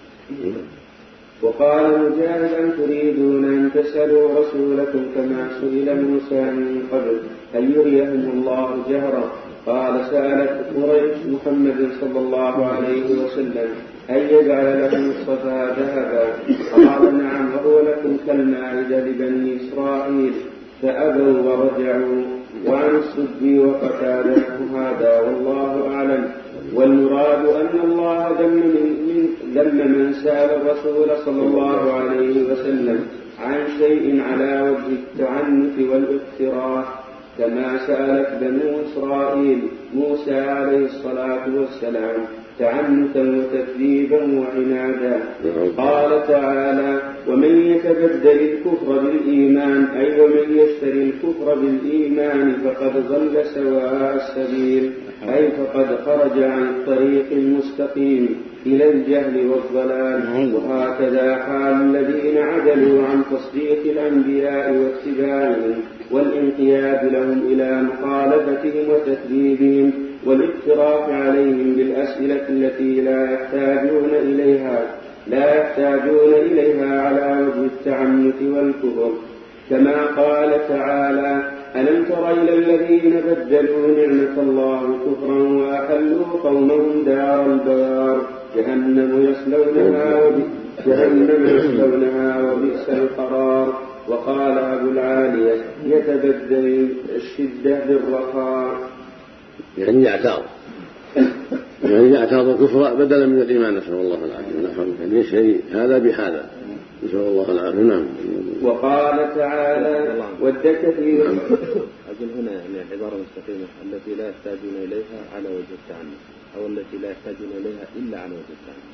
وقال مجاهد أن تريدون أن تسألوا رسولكم كما سئل موسى من قبل هل يريهم الله جهرا؟ قال سألت قريش محمد صلى الله عليه وسلم أن يجعل لكم الصفا ذهبا؟ قال نعم، وهو لكم كالمائدة لبني إسرائيل، فأبوا ورجعوا. وعن السدي وقتادة هذا والله أعلم. والمراد أن الله ذم من سأل الرسول صلى الله عليه وسلم عن شيء على وجه التعنت والاقتراح، كما سألت بنو إسرائيل موسى عليه الصلاة والسلام تعنتا وتكذيبا وعنادا. قال تعالى ومن يتبدل الكفر بالإيمان أي ومن يشتري الكفر بالإيمان فقد ضل سواء السبيل، أي فقد خرج عن الطريق المستقيم إلى الجهل والضلال. وهكذا حال الذين عدلوا عن تصديق الأنبياء واتباعهم والانقياد لهم إلى مخالفتهم وتكذيبهم والاقتراف عليهم بالأسئلة التي لا يحتاجون إليها لا يحتاجون إليها على وجه التعنت والكفر. كما قال تعالى ألم تر إلى الذين بدلوا نعمة الله كفرا وأحلوا قومهم دار البوار جهنم يصلونها جهنم يصلونها وبئس القرار. وقال أبو العالية يتبدل الشدة بالرخاء، يعني يعتاض يعني يعتاض الكفر بدلا من الإيمان، نسأل الله العافية. يعني يشتري هذا بهذا، نسأل الله العافية. نعم. وقال تعالى ود كثير. أقول هنا يعني العبارة المستقيمة التي لا يحتاجون إليها على وجه التعنت، أو التي لا يحتاجون إليها إلا على وجه التعنت.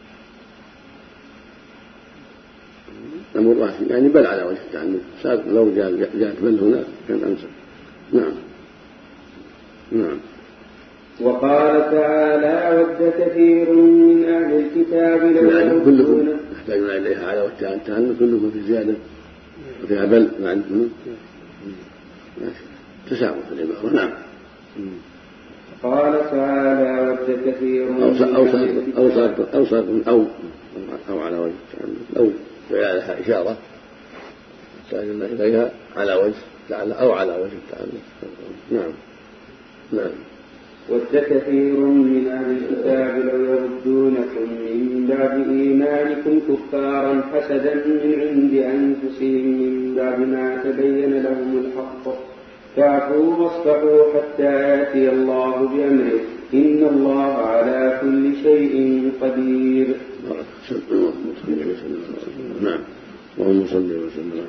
أمر واحد يعني بل على وجه التعنت، لو جاءت بل هنا كان أنسب. نعم. نعم. وقال تعالى ود كثير من أهل الكتاب لو يعني كلهم يحتاجون إليها على وجه التعنت، كلهم في زيادة وفيها بل مع تساوي في العبارة. نعم. قال تعالى ود كثير أو صار أو صار أو صار أو أو على وجه التعنت أو فعلها إشارة سألنا إليها على وجه لعل أو على وجه التعنت. نعم. نعم. ود كثير من أهل الكتاب لو يردونكم من بعد إيمانكم كفارا حسدا من عند أنفسهم من بعد ما تبين لهم الحق، فاعفوا واصفحوا حتى يأتي الله بأمره إن الله على كل شيء قدير. نعم. اللهم صل وسلم.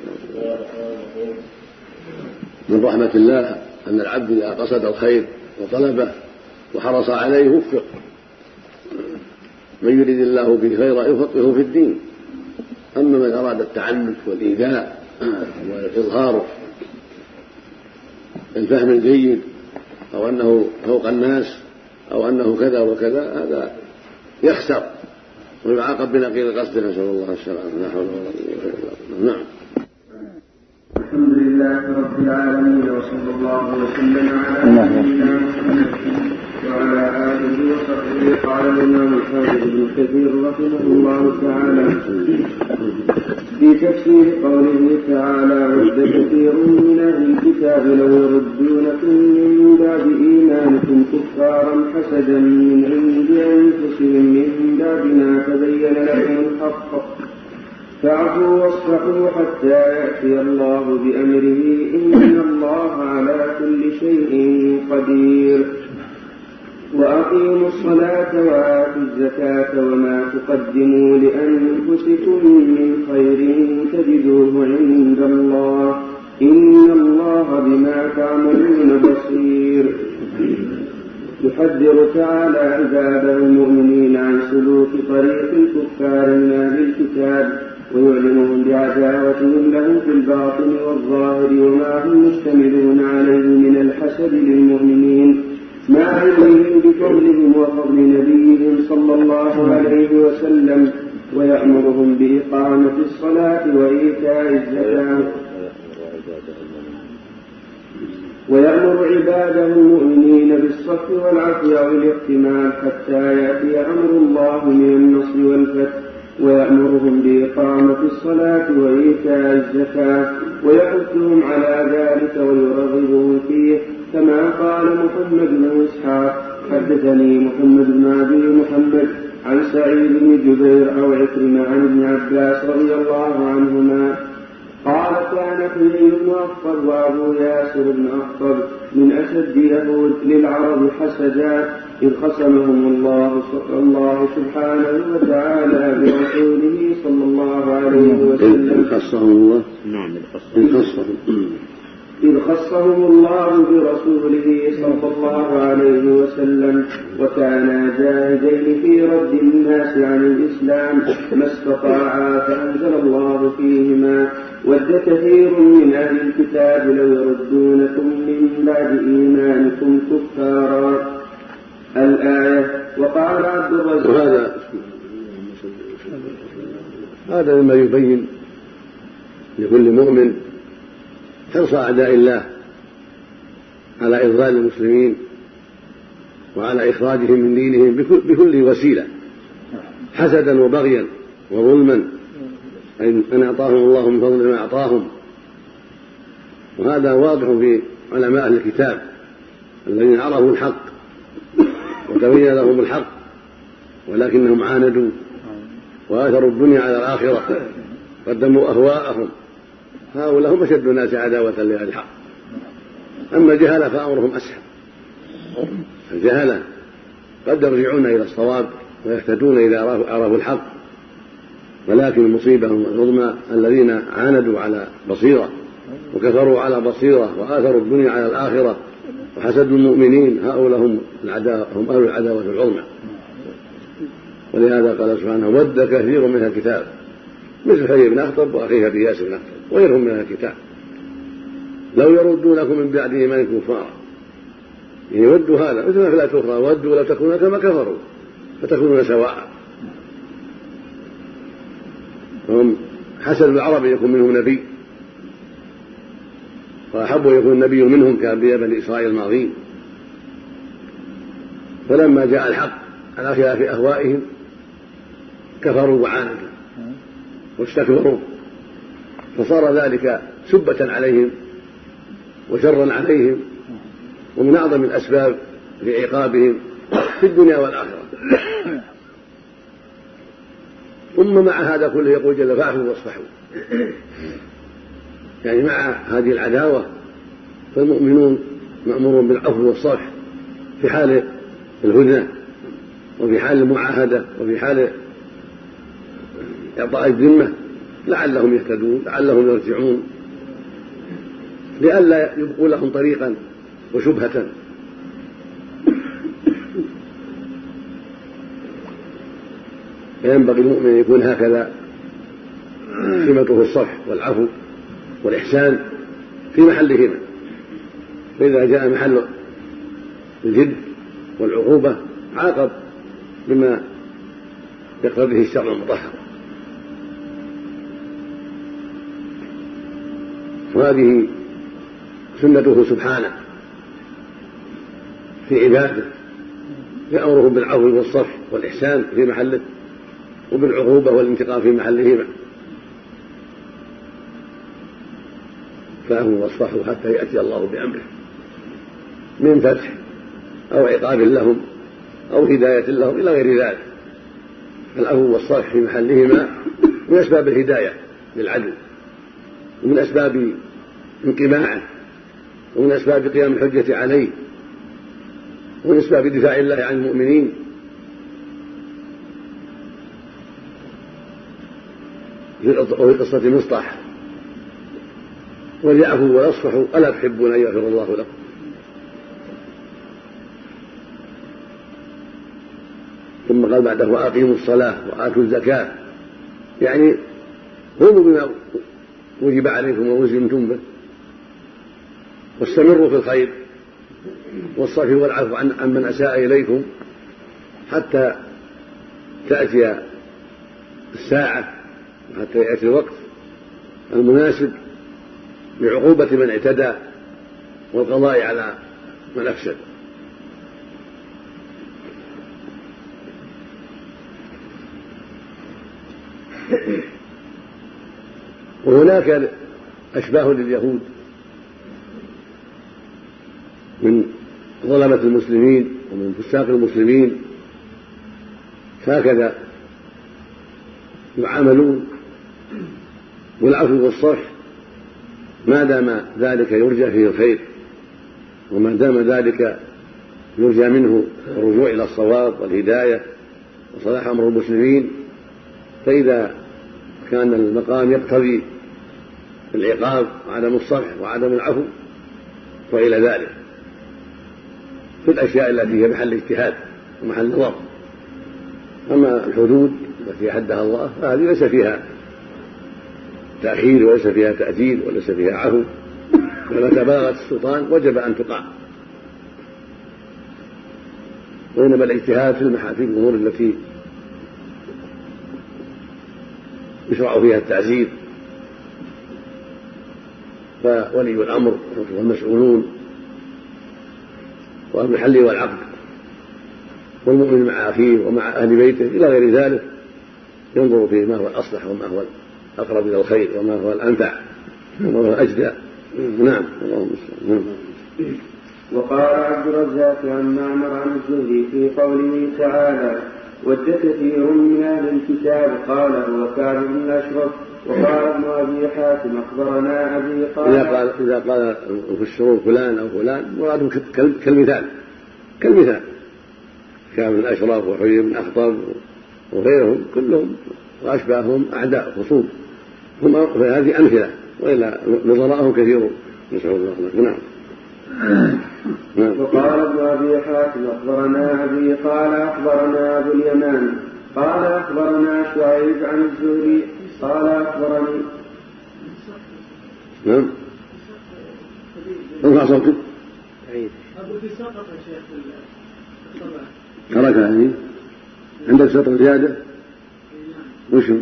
من رحمة الله أن العبد إذا قصد الخير وطلبه وحرص عليه وفق. من يريد الله به خيرا يفقهه في الدين. أما من أراد التعنت والإيذاء والإظهار الفهم الجيد أو أنه فوق الناس أو أنه كذا وكذا، هذا يخسر ويعاقب بنقيض قصده، نسأل الله السلامة. لا حول ولا قوة إلا بالله. نعم. الحمد لله رب العالمين، وصلى الله وسلم على نبينا محمد وعلى آله وصحبه. قال الإمام الحافظ ابن كثير رحمه الله تعالى في تفسير قوله تعالى ود كثير من أهل الكتاب لو يردونكم من بعد إيمانكم كفارا حسدا من عند أنفسهم من بعد ما تبين لهم الحق، فاعفوا واصفحوا حتى يأتي الله بأمره إن الله على كل شيء قدير. وأقيموا الصلاة وآتوا الزكاة وما تقدموا لأنفسكم من خير تجدوه عند الله إن الله بما تعملون بصير. يحذر تعالى عباده المؤمنين عن سلوك طريق الكفار من أهل الكتاب ويعلمهم بعداوتهم له في الباطن والظاهر وما هم مشتملون عليه من الحسد للمؤمنين مع علمهم بفضلهم وفضل نبيهم صلى الله عليه وسلم ويأمرهم بإقامة الصلاة وإيتاء الزكاة ويأمر عباده المؤمنين بالصف والعفو والاحتمال حتى يأتي أمر الله من النصر والفتح ويأمرهم بإقامة الصلاة وإيتاء الزكاة ويحثهم على ذلك ويرغبهم فيه كما قال محمد بن إسحاق حدثني محمد بن أبي محمد عن سعيد بن جبير أو عكرمة عن ابن عباس رضي الله عنهما قال كان حيي بن أخطب وأبو ياسر بن أخطب من أشد يهود للعرب حسدا إذ خصمهم الله, الله سبحانه وتعالى برسوله صلى الله عليه وسلم إذ خصهم الله نعم إذ خصهم الله برسوله صلى الله عليه وسلم وكانا جاهدين في رد الناس عن الإسلام ما استطاعا فأنزل الله فيهما ود كثير من أهل الكتاب لو يردونكم من بعد إيمانكم كفارا الآية. وقال عبد الرزاق وهذا هذا مما يبين لكل مؤمن حرص أعداء الله على إضلال المسلمين وعلى إخراجهم من دينهم بكل وسيلة حسدا وبغيا وظلما أن أعطاهم الله من فضل ما أعطاهم. وهذا واضح في علماء أهل الكتاب الذين عرفوا الحق وتبين لهم الحق ولكنهم عاندوا وآثروا الدنيا على الآخرة قدموا أهواءهم. هؤلاء هم أشد الناس عداوة لأهل الحق. أما الجهلة فأمرهم أسهل. الجهلة قد يرجعون إلى الصواب ويهتدون إذا عرفوا الحق، ولكن المصيبة العظمى الذين عاندوا على بصيرة وكفروا على بصيرة وآثروا الدنيا على الآخرة وحسدوا المؤمنين، هؤلاء هم هم أهل العداوة العظمى. ولهذا قال سبحانه ود كثير من الكتاب مثل حيي بن أخطب وأخيه أبي ياسر بن أخطب وغيرهم من الكتاب لو يردونكم من بعد إيمانكم كفارا، يعني ودوا هذا مثل ما في الآية الأخرى ودوا لو تكونون كما كفروا فتكونون سواء. فهم حسد العرب يكون منهم نبي وأحبوا يكون النبي منهم كأنبياء بني إسرائيل الماضين، فلما جاء الحق على خلاف أهوائهم كفروا وعاندوا واستكبروا، فصار ذلك سبة عليهم وشرا عليهم ومن أعظم الأسباب في عقابهم في الدنيا والآخرة. ثم مع هذا كله يقول جل فاعفوا واصفحوا، يعني مع هذه العداوة فالمؤمنون مأمورون بالعفو والصفح في حال الهدنة وفي حال المعاهدة وفي حال إعطاء الذمة لعلهم يهتدون لعلهم يرجعون لئلا يبقوا لهم طريقا وشبهة. فينبغي المؤمن أن يكون هكذا سمته الصفح والعفو والإحسان في محلهما، فإذا جاء محل الجد والعقوبة عاقب بما يقتضيه الشرع المطهر. وهذه سنته سبحانه في عباده، يأمرهم بالعفو والصفح والإحسان في محله وبالعقوبة والانتقام في محلهما. فاعفوا واصفحوا حتى يأتي الله بأمره من فتح أو عقاب لهم أو هداية لهم إلى غير ذلك. العفو والصفح في محلهما من أسباب الهداية للعدو ومن أسباب انقماعه ومن أسباب قيام الحجة عليه ومن أسباب دفاع الله عن المؤمنين. وفي قصة مصطح وليعفوا ويصفحوا ألا تحبون أن يغفر الله لكم. ثم قال بعده وأقيموا الصلاة وآتوا الزكاة، يعني قوموا بما وجب عليكم ووزمتم به، واستمروا في الخير والصفي والعفو عن من أساء إليكم حتى تأتي الساعة وحتى يأتي الوقت المناسب بعقوبة من اعتدى والقضاء على من أفسد. وهناك أشباه لليهود من ظلمة المسلمين ومن فساق المسلمين، هكذا يعاملون بالعفو والصفح ما دام ذلك يرجى فيه الخير، وما دام ذلك يرجى منه الرجوع إلى الصواب والهداية وصلاح أمر المسلمين. فإذا كان المقام يقتضي العقاب وعدم الصفح وعدم العفو وإلى ذلك في الأشياء التي هي محل اجتهاد ومحل نظر. أما الحدود التي حدها الله فهذه ليس فيها تأخير وليس فيها تأجيل وليس فيها عفو، ومتى بلغت السلطان وجب أن تقام. وإنما الاجتهاد في المحافل الأمور التي يشرع فيها التعزير، فولي الأمر والمسؤولون وأهل الحل والعقد والمؤمن مع أخيه ومع أهل بيته إلى غير ذلك ينظر فيه ما هو الأصلح وما هو الأقرب إلى الخير وما هو الأنفع وما هو الأجدى. نعم. اللهم صل. وقال عبد الرزاق عن معمر عن الزهري في قوله تعالى ود كثير من أهل الكتاب قال هو كعب بن الأشرف. وقال ابن أبي حاتم أخبرنا أبي قال إذا قال إذا قال المفسرون فلان أو فلان مرادهم كالمثال كالمثال كعب بن الأشرف وحيي بن أخطب وغيرهم كلهم وأشباههم أعداء خصوم، هم هذه أمثلة، وإلا نظراءهم كثيرون. نسأل الله العافية. نعم. وقال ابن أبي حاتم أخبرنا أبي قال أخبرنا أبو اليمان قال أخبرنا شعيب عن الزهري قال أخبرني. نعم. ارفع صوتك. ترك يعني عندك سطر زيادة وشو؟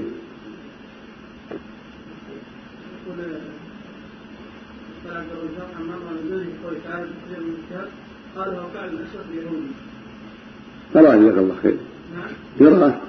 قال هو فعل الأشرف اليهودي. قرأ جزاك الله خير. نعم. قرأ.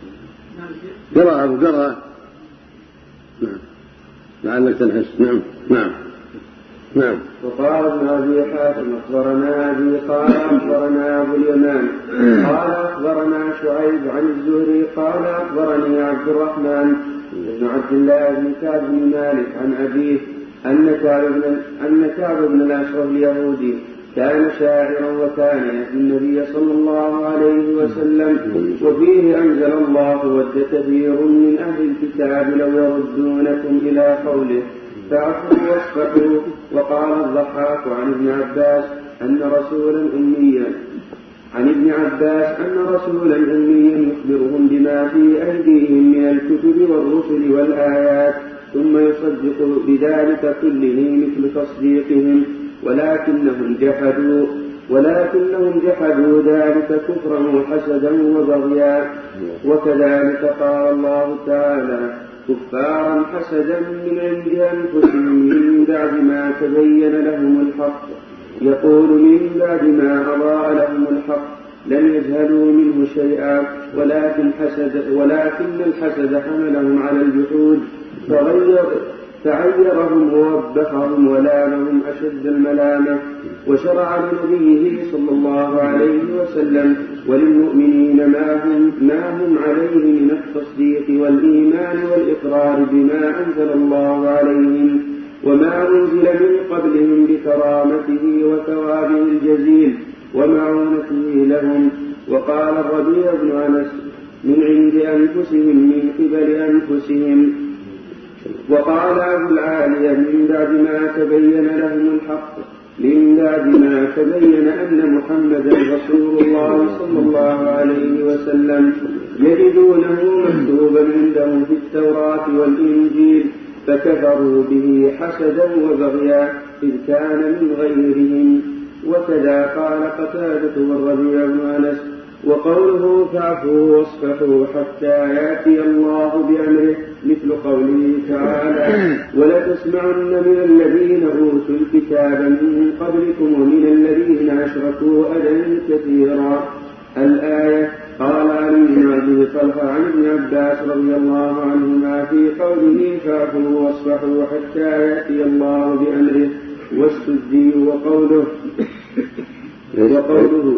نعم. قرأ أبو قرأ. نعم. لعلك تنحس. نعم. نعم. نعم. وقال ابن أبي حاتم أخبرنا أبي قال أخبرنا أبو اليمان قال أخبرنا شعيب عن الزهري قال أخبرني عبد الرحمن بن عبد الله بن كعب بن مالك عن أبيه أن كعب بن أن كعب بن الأشرف اليهودي كان شاعرا وكان يأتي النبي صلى الله عليه وسلم وفيه أنزل الله ود كثير من أهل الكتاب لو يردونكم إلى قوله فاعفوا واصفحوا. وقال الضحاك عن ابن عباس أن رسولا أميا عن ابن عباس أن رسولا أميا يخبرهم بما في أيديهم من الكتب والرسل والآيات ثم يصدق بذلك كله مثل تصديقهم ولكنهم جحدوا ولكنهم جحدوا ذلك كفرا وحسدا وبغيا. وكذلك قال الله تعالى كفارا حسدا من عند أنفسهم من بعد ما تبين لهم الحق يقول من بعد ما أضاء لهم الحق لم يجهلوا منه شيئا ولكن حسد ولكن الحسد حملهم على الجحود فغير فعيرهم ووبخهم ولامهم أشد الملامة. وشرع لنبيه صلى الله عليه وسلم وللمؤمنين ما هم, ما هم عليه من التصديق والإيمان والإقرار بما أنزل الله عليهم وما أنزل من قبلهم بكرامته وثوابه الجزيل ومعونته لهم. وقال الربيع بن أنس من عند أنفسهم من قبل أنفسهم. وقال أبو العالية من بعد ما تبين لهم الحق من بعد ما تبين أن محمدا رسول الله صلى الله عليه وسلم يجدونه مكتوبا عندهم في التوراة والإنجيل فكفروا به حسدا وبغيا إذ كان من غيرهم. وكذا قال قتادة والربيع بن أنس. وقوله فاعفوا واصفحوا حتى يأتي الله بأمره مثل قوله تعالى ولتسمعن من الذين أوتوا الكتاب من قبلكم ومن الذين أشركوا أذى كثيرا الآية. قال علي بن أبي طلحة عن ابن عباس رضي الله عنهما في قوله فاعفوا واصفحوا حتى يأتي الله بأمره والسدي وقوله وقوله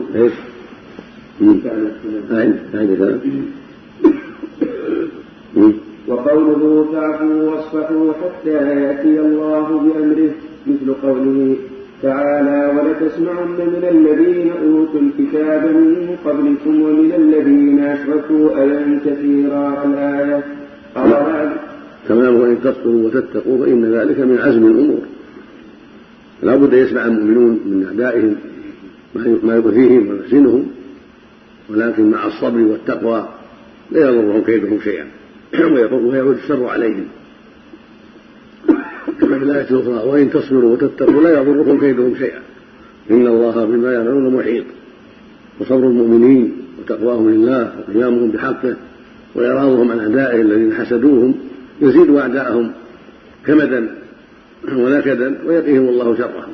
وقوله فاعفوا واصفحوا حتى يأتي الله بأمره مثل قوله تعالى ولتسمعن من الذين أوتوا الكتاب من قبلكم ومن الذين أشركوا أذى كثيرا الآية. كما ينبغي أن تصبروا وتتقوا فإن ذلك من عزم الأمور. لا بد يسمع المؤمنون من أعدائهم ما يؤذيهم ويحزنهم، ولكن مع الصبر والتقوى لا يضرهم كيدهم شيئا ويعود الشر عليهم. كما في الآية الأخرى وإن تصبروا وتتقوا لا يضركم كيدهم شيئا إن الله بما يعملون محيط. وصبر المؤمنين وتقواهم لله وقيامهم بحقه وإعراضهم عن أعدائهم الذين حسدوهم يزيد أعداءهم كمدا ونكدا ويقيهم الله شرهم.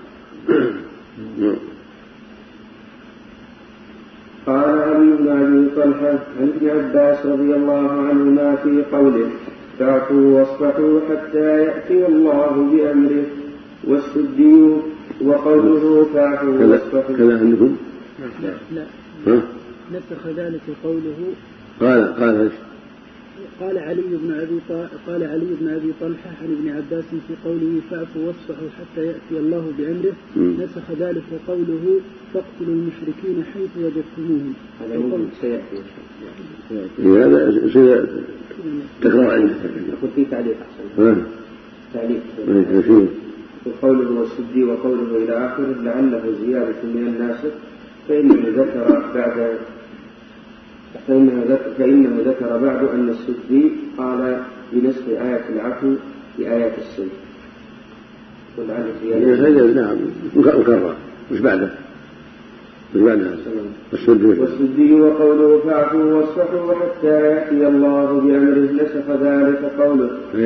قال علي بن أبي طلحة عن ابن عباس رضي الله عنهما في قوله فاعفوا واصفحوا حتى يأتي الله بأمره والسدي وقوله فاعفوا واصفحوا. كذا عندكم؟ لا لا ها؟ نسخ ذلك قوله قال قال قال علي بن أبي قال علي بن أبي طلحة عن ابن عباس في قوله فاعفوا واصفحوا حتى يأتي الله بأمره نسخ ذلك قوله فاقتلوا المشركين حيث وجدتموهم. هذا سيأتي هذا سيأتي تكرار عندك يقول في تعليق أحسن تعليق وقوله والسدي وقوله إلى آخره لعله زيادة من الناسخ فإنه ذكر بعد فإنه ذكر, فإنه ذكر بعد أن السدي قال بنسخ آية العفو بآيات السيف. نعم مكرر مش بعده مش بعده والسدي وقوله فاعفوا واصفحوا حتى يأتي الله بأمره نسخ ذلك قوله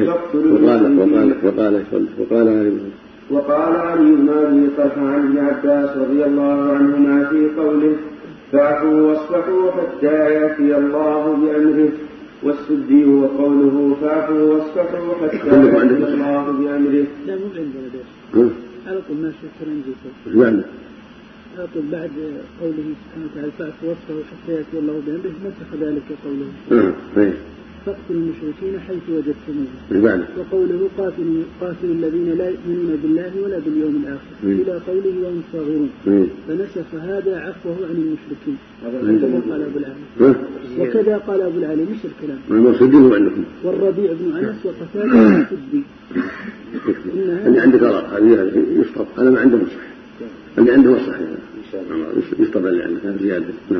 وقال وقال وقال وقال علي بن أبي طلحة عن ابن عباس رضي الله عنهما في قوله فاعفوا واصفحوا حتى يأتي الله بأمره والسدي وقوله فاعفوا واصفحوا حتى يأتي الله بأمره. لا مو عندنا ليش على طول ما شكر عندي على طول بعد قوله سبحانه وتعالى فاعفوا واصفحوا حتى يأتي الله بأمره نسخ ذلك قوله فاقتلوا المشركين حيث وجدتموهم وقوله قاتلوا قاتلوا الذين لا يؤمنون بالله ولا باليوم الآخر إلى قوله وهم صاغرون فنسخ هذا عفوه عن المشركين. هذا قال أبو العالي وكذا قال أبو العالي مش الكلام والربيع بن أنس وقتادة السدي. اللي عندك هذه يشطب أنا ما عنده مصح اللي عنده مصح يشطب اللي عندك زيادة. نعم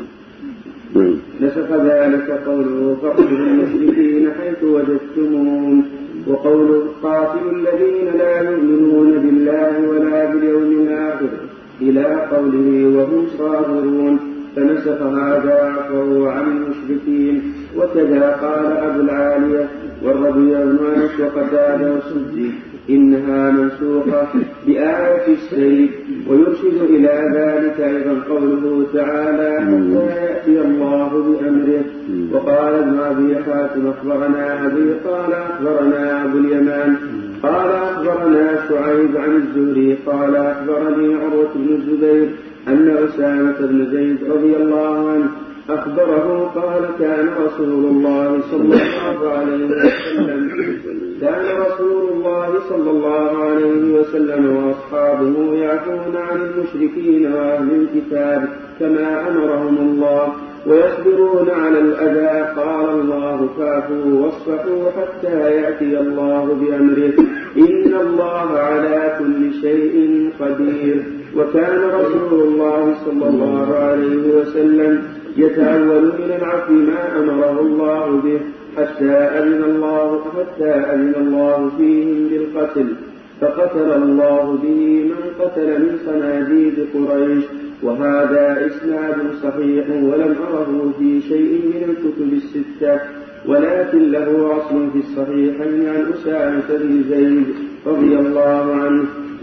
نسخ ذلك قوله فاقتلوا المشركين حيث وجدتموهم وقوله قاتلوا الذين لا يؤمنون بالله ولا باليوم الآخر إلى قوله وهم صابرون فنسخ هذا عفوه عن المشركين. وكذا قال أبو العالية والربيع بن أنس وقتادة والسدي إنها منسوخة بآية السيف. ويرشد إلى ذلك أيضا قوله تعالى حتى يأتي الله بأمره. وقال ابن أبي حاتم أخبرنا أبي قال أخبرنا أبو اليمان قال أخبرنا شعيب عن الزهري قال أخبرني عروة بن الزبير أن أسامة بن زيد رضي الله عنه أخبره قال كان رسول الله صلى الله عليه وسلم كان رسول الله صلى الله عليه وسلم وأصحابه يعفون عن المشركين وأهل الكتاب كما أمرهم الله ويصبرون على الأذى. قال الله فاعفوا واصفحوا حتى يأتي الله بأمره إن الله على كل شيء قدير. وكان رسول الله صلى الله عليه وسلم يتأول من العفو ما أمره الله به حتى أذن الله حتى أذن الله فيهم بالقتل، فقتل الله به من قتل من صناديد قريش. وهذا إسناد صحيح ولم أره في شيء من الكتب الستة، ولكن له أصل في الصحيحين عن أسامة بن زيد رضي الله عنه.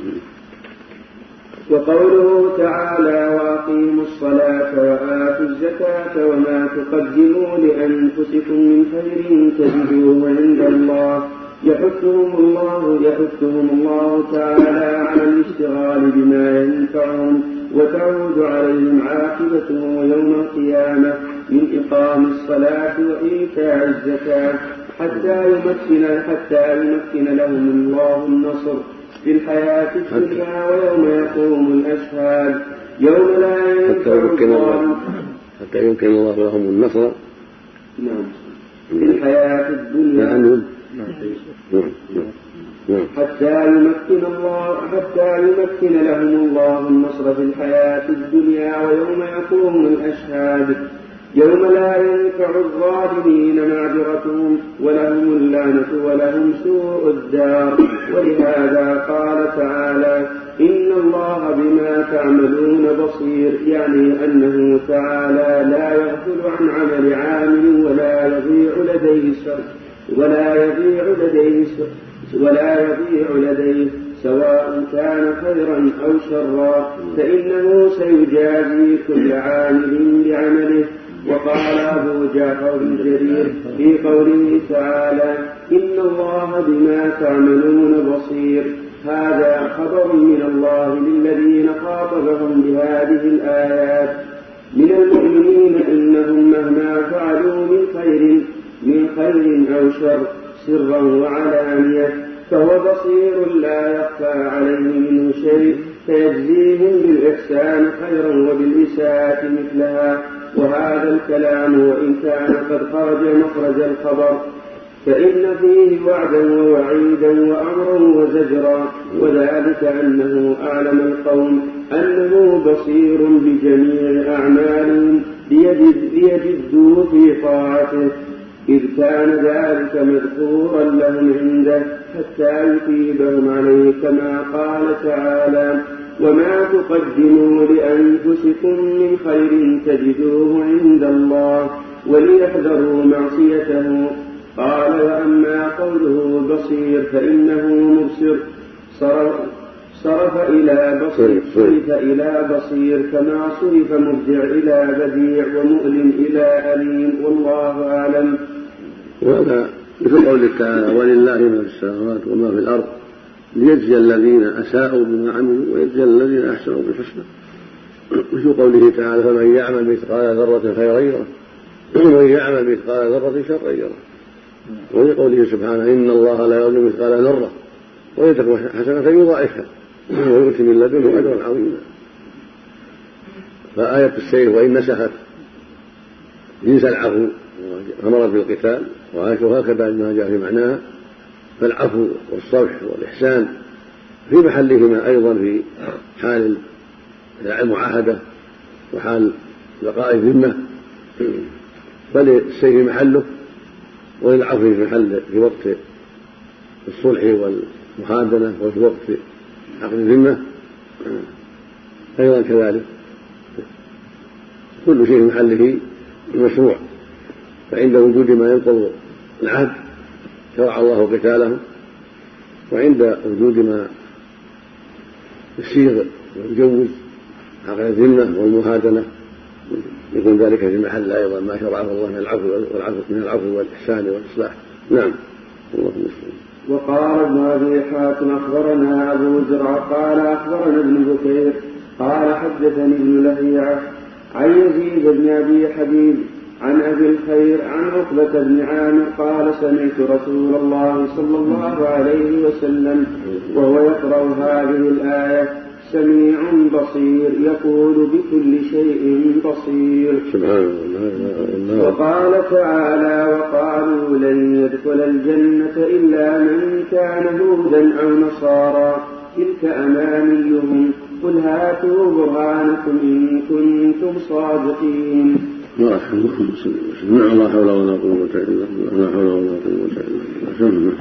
وقوله تعالى وأقيموا الصلاة وآتوا الزكاة وما تقدموا لأنفسكم من خير تجدوه عند الله يحثهم الله يحثهم الله تعالى على الاشتغال بما ينفعهم وتعود عليهم عاقبته يوم القيامة من إقام الصلاة وإيتاء الزكاة حتى يمكن حتى يمكن لهم الله النصر في الحياة الدنيا ويوم يقوم الأشهاد يوم لا ينفع الظالم حتى يمكن الله لهم النصر نعم في الحياة الدنيا حتى يمكن الله حتى يمكن لهم الله النصر في الحياة الدنيا ويوم يقوم الأشهاد يوم لا ينفع الظالمين معذرتهم ولهم اللعنة ولهم سوء الدار. ولهذا قال تعالى إن الله بما تعملون بصير، يعني أنه تعالى لا يغفل عن عمل عامل ولا يضيع لديه سر ولا يضيع لديه ولا يضيع لديه سواء كان خيرا أو شرا، فإنه سيجازي كل عامل بعمله. وقال أبو جعفر بن جرير في قوله تعالى إن الله بما تعملون بصير، هذا خبر من الله للذين خاطبهم بهذه الآيات من المؤمنين إنهم مهما فعلوا من خير من خير أو شر سرا وعلانية فهو بصير لا يخفى عليه منه شيء، فيجزيهم بالإحسان خيرا وبالإساءة مثلها. وهذا الكلام وإن كان قد خرج مخرج الخبر فإن فيه وعدا ووعيدا وأمرا وزجرا، وذلك أنه أعلم القوم أنه بصير بجميع أعمالهم ليجدوا في طاعته، إذ كان ذلك مذكورا لهم عنده حتى يثيبهم عليه، كما قال تعالى وما تقدموا لأنفسكم من خير تجدوه عند الله وليحذروا معصيته. قال وأما قوله بصير فإنه مبصر صرف, صرف إلى بصير صرف إلى بصير كما صرف مرجع إلى بديع ومؤلم إلى أليم، والله أعلم. وهذا مثل قوله تعالى ولله ما في السماوات وما في الأرض ليجزي الذين أساءوا بما عملوا ويجزي الذين أحسنوا بالحسنى. وفي قوله تعالى فمن يعمل مثقال ذرة خيرا يره ومن يعمل مثقال ذرة شرا يره. وفي قوله سبحانه إن الله لا يظلم مثقال ذرة ويتك حسنة يضاعفها ويؤتي من لدنه أجرا عظيما. فآية السيف وإن نسخت جنس العفو أمرت بالقتال وهكذا ما جاء في معناها، فالعفو والصفح والإحسان في محلهما أيضا في حال المعاهدة وحال بقاء الذمة، فللسيف محله وللعفو في محل في وقت الصلح والمحادنة وفي وقت عقد الذمة أيضا كذلك، كل شيء في محله مشروع. فعند وجود ما ينقض العهد شرع الله قتاله، وعند وجود ما يسيغ ويجوز عقد الذمة والمهادنة يكون ذلك في محل أيضا ما شرعه الله من العفو والعفو من العفو والإحسان والإصلاح. نعم. اللهم صل. وقال ابن أبي حاتم أخبرنا أبو زرع قال أخبرنا ابن بكير قال حدثني ابن لهيعة عن يزيد بن أبي حبيب عن أبي الخير عن عقبة بن عامر قال سمعت رسول الله صلى الله عليه وسلم وهو يقرأ هذه الآية سميع بصير يقول بكل شيء بصير. سبحان الله. وقال تعالى وقالوا لن يدخل الجنة إلا من كان هودا أو نصارى تلك أمانيهم قل هاتوا برهانكم إن كنتم صادقين. لا حول ولا قوة إلا بالله. لا حول ولا قوة إلا بالله.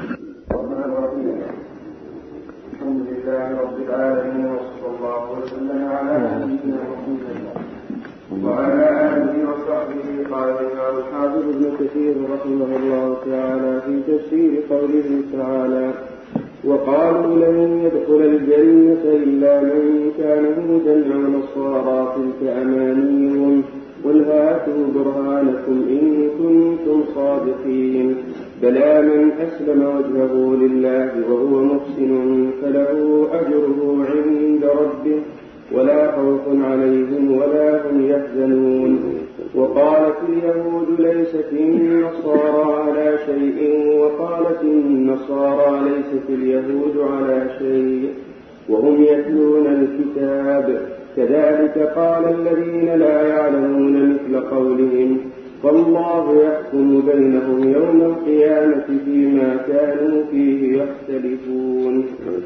الحمد لله رب العالمين وصلى الله وسلم على نبينا محمد وعلى آله وصحبه. قال الإمام الحافظ ابن كثير رحمه الله تعالى في تفسير قوله تعالى وقالوا لن يدخل الجنة إلا من كان هودا أو نصارى تلك أمانيهم قل هاتوا برهانكم إن كنتم صادقين. بلى من أسلم وجهه لله وهو محسن فله أجره عند ربه ولا خوف عليهم ولا هم يحزنون. وقالت اليهود ليست النصارى على شيء وقالت النصارى ليست اليهود على شيء وهم يتلون الكتاب كذلك قال الذين لا يعلمون مثل قولهم فالله يحكم بينهم يوم القيامة فيما كانوا فيه يختلفون.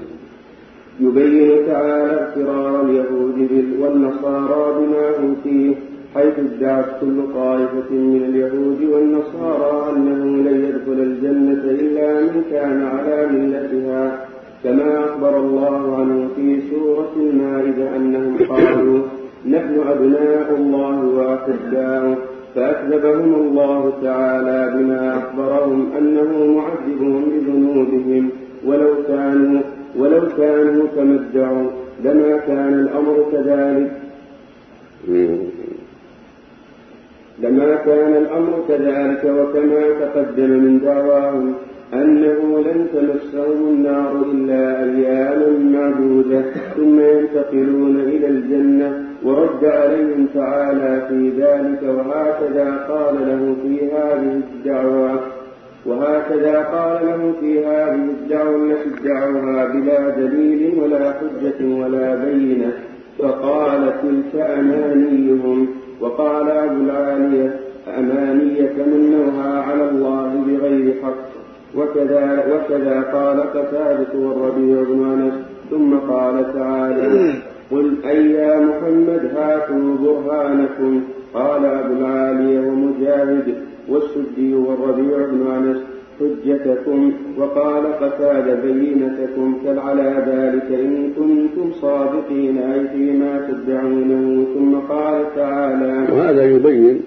يبين تعالى اغترار اليهود والنصارى بما هم فيه حيث ادعت كل طائفة من اليهود والنصارى أنه لن يدخل الجنة إلا من كان على ملتها كما أخبر الله عنه في سورة المائدة أنهم قالوا نحن أبناء الله وأحباؤه فأكذبهم الله تعالى بما أخبرهم أنه معذبهم بذنوبهم ولو كانوا ولو كانوا كما ادعوا لما كان الأمر كذلك لما كان الأمر كذلك وكما تقدم من دعواهم أنه لن تمسهم النار إلا أياما معدودة ثم ينتقلون إلى الجنة. ورد عليهم تعالى في ذلك وهكذا قال له في هذه الدعوة وهكذا قال له في هذه الدعوة التي ادعوها بلا دليل ولا حجة ولا بينة فقال تلك أمانيهم. وقال أبو العالية أماني تمنوها على الله بغير حق. وكذا, وكذا قال قتادة والربيع بن أنس. ثم قال تعالى قل أي يا محمد هاتوا برهانكم. قال أبو العالية ومجاهد والسدي والربيع بن أنس حجتكم. وقال قتادة بينتكم كل على ذلك إن كنتم صادقين أي فيما تدعونه. ثم قال تعالى وهذا يبين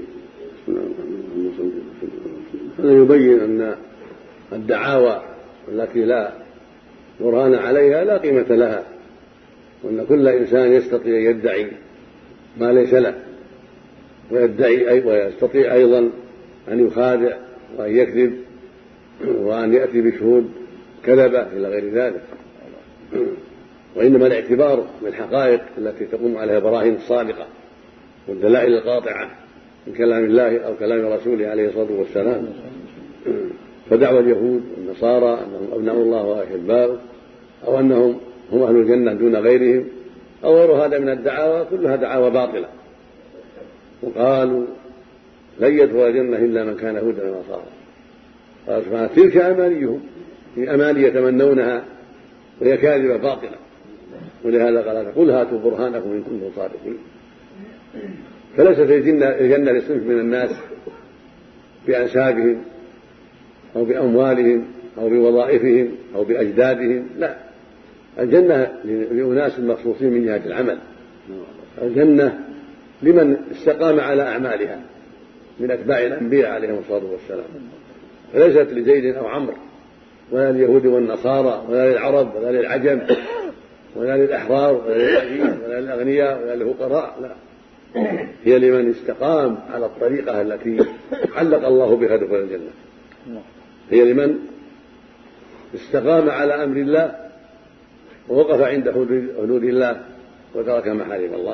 هذا يبين أن الدعاوى التي لا برهان عليها لا قيمة لها وأن كل إنسان يستطيع يدعي ما ليس له ويدعي ويستطيع أيضا أن يخادع وأن يكذب وأن يأتي بشهود كذبة إلى غير ذلك. وإنما الاعتبار بالحقائق التي تقوم عليها البراهين الصادقة والدلائل القاطعة من كلام الله أو كلام رسوله عليه الصلاة والسلام. فدعوى اليهود والنصارى أنهم أبناء الله وأحباؤه أو أنهم هم أهل الجنة دون غيرهم أو غير هذا من الدعاوى كلها دعاوى باطلة. وقالوا لن يدخل الجنة إلا من كان هودا أو نصارى. قال سبحانه تلك أمانيهم هي أماني يتمنونها وهي كاذبة باطلة. ولهذا قال قل هاتوا برهانكم إن كنتم صادقين. فليست الجنة لصنف من الناس بأنسابهم أو بأموالهم أو بوظائفهم أو بأجدادهم، لا، الجنة لأناس مخصوصين من جهة العمل. الجنة لمن استقام على أعمالها من أتباع الأنبياء عليهم الصلاة والسلام، فليست لزيد أو عمرو ولا لليهود والنصارى ولا للعرب ولا للعجم ولا للأحرار ولا للأغنياء ولا للأغنياء ولا للفقراء، لا، هي لمن استقام على الطريقة التي علق الله بها دخول الجنة. هي لمن استقام على أمر الله ووقف عند حدود الله وترك محارم الله.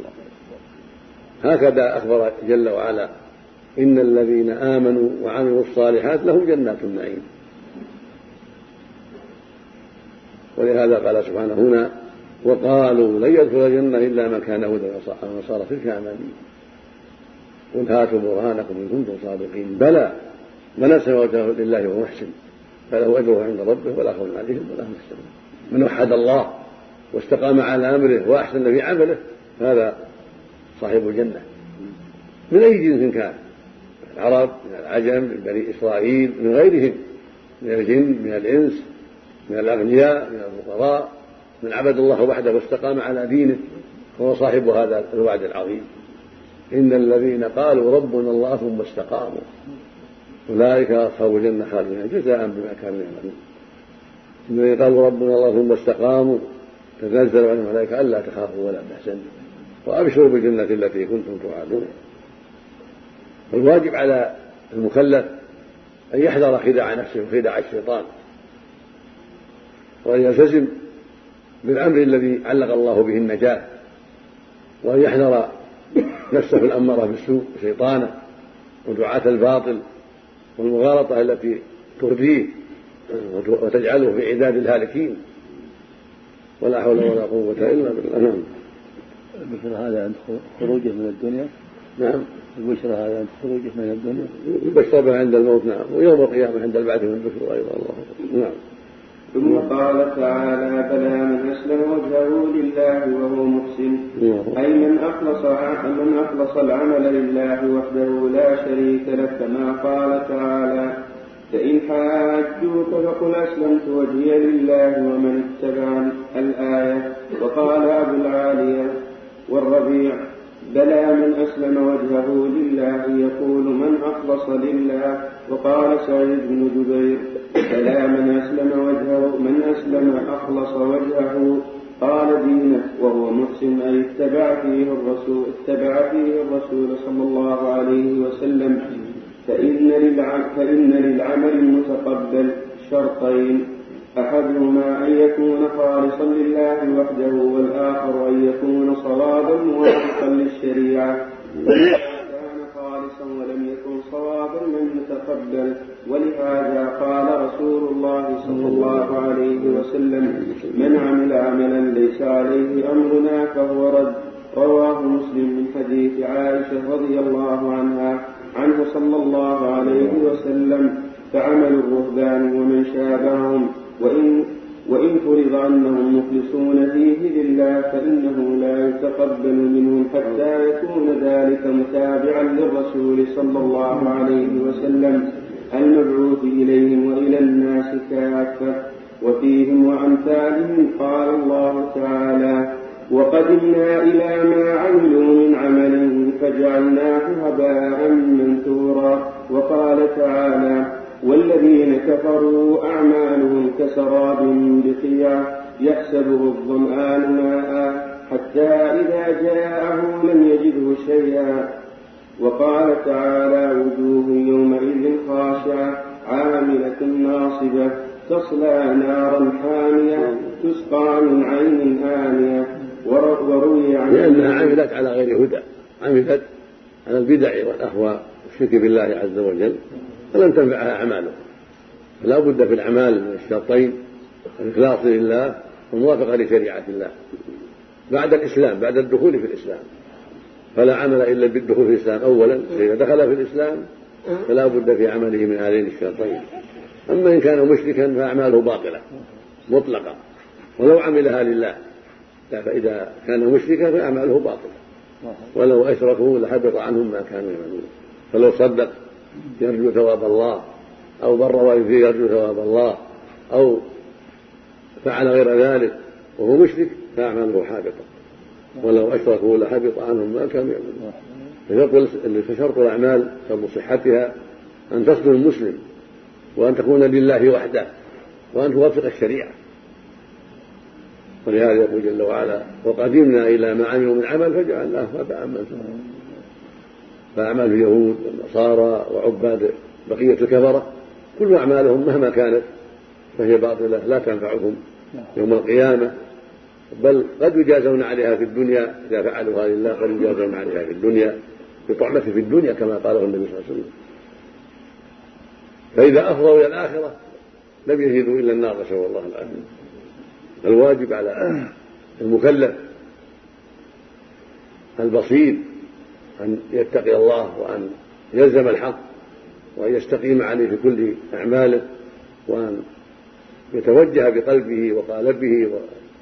هكذا أخبر جل وعلا إن الذين آمنوا وعملوا الصالحات لهم جنات النعيم. ولهذا قال سبحانه هنا وقالوا لن يدخل الجنة إلا من كان هودا أو نصارى تلك أمانيهم قل هاتوا برهانكم إن كنتم صادقين. بلى من أسلم وجهه لله وهو محسن فله أجره عند ربه ولا خوف عليهم ولا هم يحزنون. من وحد الله واستقام على أمره وأحسن في عمله هذا صاحب الجنة من أي جنس كان، العرب من العجم من بني إسرائيل من غيرهم من الجن من الإنس من الأغنياء من الفقراء من عبد الله وحده واستقام على دينه هو صاحب هذا الوعد العظيم. إن الذين قالوا ربنا الله ثم استقاموا أولئك أصحاب الجنة خالدين جزاء بما كانوا يعملون. الذين قالوا ربنا الله ثم استقاموا تنزل عليهم الملائكة ألا تخافوا ولا تحزنوا وأبشروا بالجنة التي كنتم توعدون. الواجب على المكلف أن يحذر خداع نفسه وخداع الشيطان وأن يلتزم بالأمر الذي علق الله به النجاة وأن يحذر نفسه الأمارة بالسوء شيطانه ودعاة الباطل والمغالطة التي ترديه وتجعله في عداد الهالكين ولا حول ولا قوة إلا بالله. نعم. البشرى هذا عند خروجه من الدنيا. نعم. البشرى هذا عند خروجه من الدنيا. البشرى به عند الموت. نعم. ويوم القيامة عند البعث من البشرى أيضا. الله. نعم. ثم قال تعالى بلى من أسلم وجهه لله وهو محسن أي من أخلص من أخلص العمل لله وحده لا شريك له كما قال تعالى فإن حاجوك فقل أسلمت وجهي لله ومن اتبعني الآية. وقال أبو العالية والربيع بلى من أسلم وجهه لله يقول من أخلص لله. وقال سعيد بن جبير بلى من أسلم وجهه من أسلم أخلص وجهه قال دينه وهو محسن أي اتبع فيه الرسول اتبع فيه الرسول صلى الله عليه وسلم. فإن للعمل, فإن للعمل المتقبل شرطين أحدهما أن يكون خالصا لله وحده والآخر أن يكون صوابا موافقا للشريعة. فإذا كان خالصا ولم يكن صوابا لم يتقبل. ولهذا قال رسول الله صلى الله عليه وسلم من عمل عملا ليس عليه أمرنا فهو رد. رواه مسلم من حديث عائشة رضي الله عنها عنه صلى الله عليه وسلم فعمل الرهبان ومن شابههم وإن, وإن فرض أنهم مخلصون فيه لله فإنه لا يتقبل منهم حتى يكون ذلك متابعا للرسول صلى الله عليه وسلم المبعوث إليهم وإلى الناس كافة. وفيهم وأمثالهم قال الله تعالى وقدمنا إلى ما عملوا من عمل فجعلناه هباء منثورا. وقال تعالى والذين كفروا أعمالهم كسراب بقيع يحسبه الظمآن ماء حتى إذا جاءه لم يجده شيئا. وقال تعالى وجوه يومئذ خاشعة عاملة ناصبة تصلى نارا حامية تسقى من عين آنية. وروي عن لأنها عملت على غير هدى عملت على البدع والأهواء والشرك بالله عز وجل فلم تنفعها أعماله. فلا بد في الأعمال من الشرطين الإخلاص لله والموافقة لشريعة الله بعد الإسلام بعد الدخول في الإسلام. فلا عمل إلا بالدخول في الإسلام أولا. إذا دخل في الإسلام فلا بد في عمله من هذين الشرطين. أما إن كان مشركا فأعماله باطلة مطلقة ولو عملها لله. فإذا كان مشركا فأعماله باطلة ولو أشركوا لحبط عنهم ما كانوا يعملون. فلو صدق يرجو ثواب الله أو بر والديه يرجو ثواب الله أو فعل غير ذلك وهو مشرك فأعماله حابطة ولو أشركوا لحبط عنهم ما كانوا يعملون. فشرط الأعمال شرط صحتها أن تصدر المسلم وأن تكون لله وحده وأن توافق الشريعة. ولهذا يقول جل وعلا وقدمنا إلى ما عملوا من عمل فجعلناه هباء منثورا. فأعمال اليهود والنصارى وعباد بقية الكفرة كل أعمالهم مهما كانت فهي باطلة لا تنفعهم يوم القيامة بل قد يجازون عليها في الدنيا إذا فعلوها لله قد يجازون عليها في الدنيا بطعمة في الدنيا كما قاله النبي صلى الله عليه وسلم. فإذا أفضوا إلى الآخرة لم يجدوا إلا النار نسأل الله العافية. الواجب على المكلف البصير أن يتقي الله وأن يلزم الحق وأن يستقيم عليه في كل أعماله وأن يتوجه بقلبه وقالبه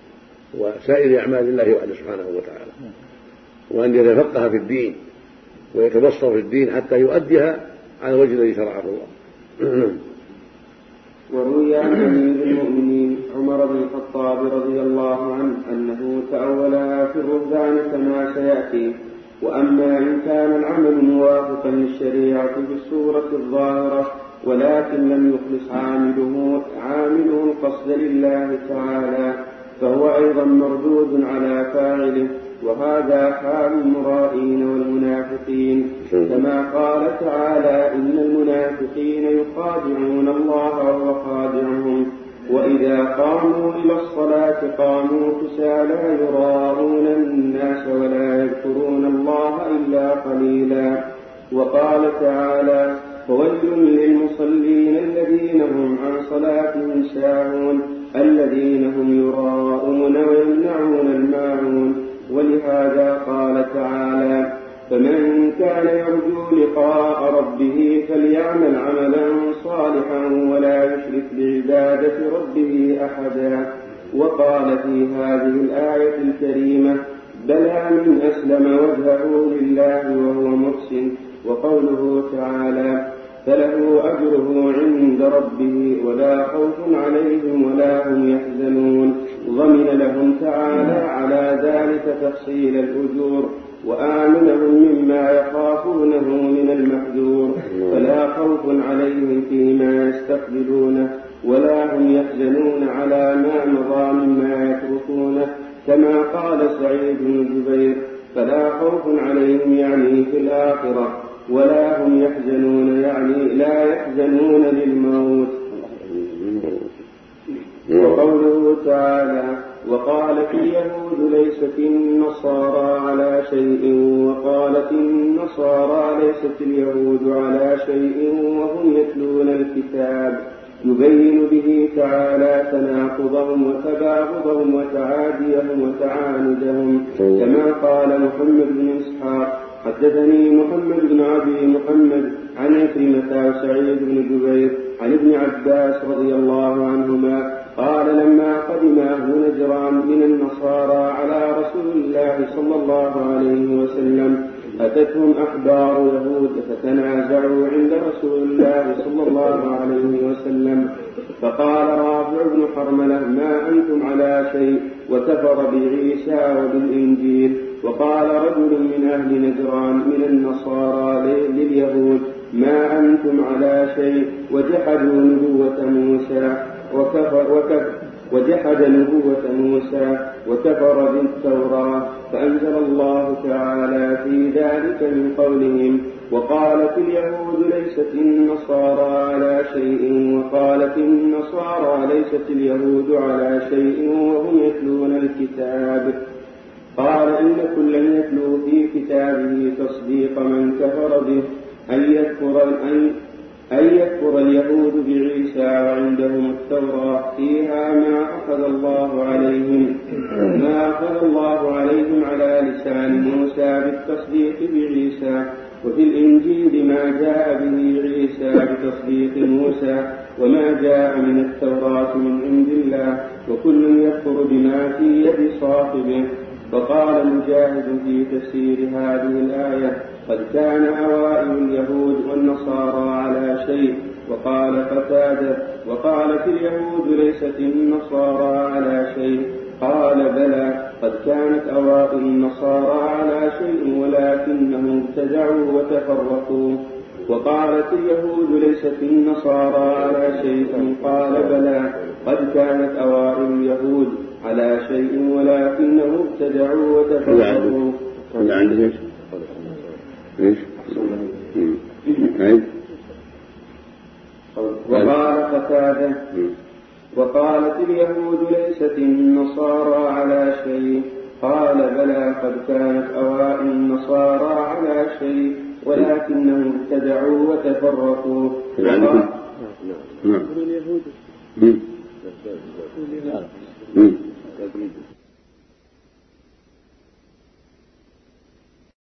وسائر أعمال الله وحده سبحانه وتعالى، وأن يتفقه في الدين ويتبصر في الدين حتى يؤديها على الوجه الذي شرعه الله. وروي عن أمير المؤمنين عمر بن الخطاب رضي الله عنه أنه تأولها في الرهبان كما سيأتي. وأما إن كان العمل موافقا للشريعة في الصورة الظاهرة ولكن لم يخلص عامله عامله القصد لله تعالى فهو أيضا مردود على فاعله، وهذا حال المرائين والمنافقين، كما قال تعالى: إن المنافقين يخادعون الله وهو خادعهم وإذا قاموا إلى الصلاة قاموا كسالى يراءون الناس ولا يذكرون الله إلا قليلا. وقال تعالى: فويل للمصلين الذين هم عن صلاتهم ساهون الذين هم يراءون ويمنعون الماعون. ولهذا قال تعالى: فمن كان يرجو لقاء ربه فليعمل عملا صالحا ولا يشرك بعبادة ربه أحدا. وقال في هذه الآية الكريمة: بلى من أسلم وجهه لله وهو محسن. وقوله تعالى: فله أجره عند ربه ولا خوف عليهم ولا هم يحزنون، ضمن لهم تعالى على ذلك تفصيل الأجور وآمنهم مما يخافونه من المحذور، فلا خوف عليهم فيما يستقبلونه ولا هم يحزنون على ما مضى مما يتركونه، كما قال سعيد بن جبير: فلا خوف عليهم يعني في الآخرة ولا هم يحزنون يعني لا يحزنون للموت. وقوله تعالى: وقالت اليهود ليست النصارى على شيء وقالت النصارى ليست اليهود على شيء وهم يتلون الكتاب، يبين به تعالى تناقضهم وتباغضهم وتعاديهم وتعاندهم، كما قال محمد بن إسحاق: حدثني محمد بن أبي محمد عن عكرمة وسعيد بن جبير عن ابن عباس رضي الله عنهما قال: لما قدم أهل نجران من النصارى على رسول الله صلى الله عليه وسلم أتتهم أحبار يهود فتنازعوا عند رسول الله صلى الله عليه وسلم، فقال رافع بن حرملة: ما أنتم على شيء، وكفر بعيسى وبالإنجيل. وقال رجل من أهل نجران من النصارى لليهود: ما أنتم على شيء، وجحدوا نبوة موسى وكفر وكفر وجحد نبوة موسى وكفر بالتوراة، فأنزل الله تعالى في ذلك من قولهم: وقالت اليهود ليست النصارى على شيء وقالت النصارى ليست اليهود على شيء وهم يتلون الكتاب. قال: إن كلا يتلو في كتابه تصديق من كفر به، أن يكفر أن أن يكفر اليهود بعيسى وعندهم التوراة فيها ما أخذ الله عليهم ما أخذ الله عليهم على لسان موسى بالتصديق بعيسى، وفي الإنجيل ما جاء به عيسى بتصديق موسى وما جاء من التوراة من عند الله، وكل يكفر بما في يد صاحبه. فقال مجاهد في تفسير هذه الآية: قد كان أوائل اليهود والنصارى على شيء. وقال قتادة: وقالت اليهود ليست النصارى على شيء. قال: بلى، قد كانت أوائل النصارى على شيء ولكنهم ابتدعوا وتفرقوا. وقالت اليهود ليست النصارى على شيء. قال: بلى، قد كانت أوائل اليهود على شيء ولكنهم ابتدعوا وتفرقوا. هذا عندك ايش؟ ايش؟ عيد. وقال قتادة: وقالت اليهود ليست النصارى على شيء. قال: بلى، قد كانت أوائل النصارى على شيء ولكنهم ابتدعوا وتفرقوا. نعم. نعم.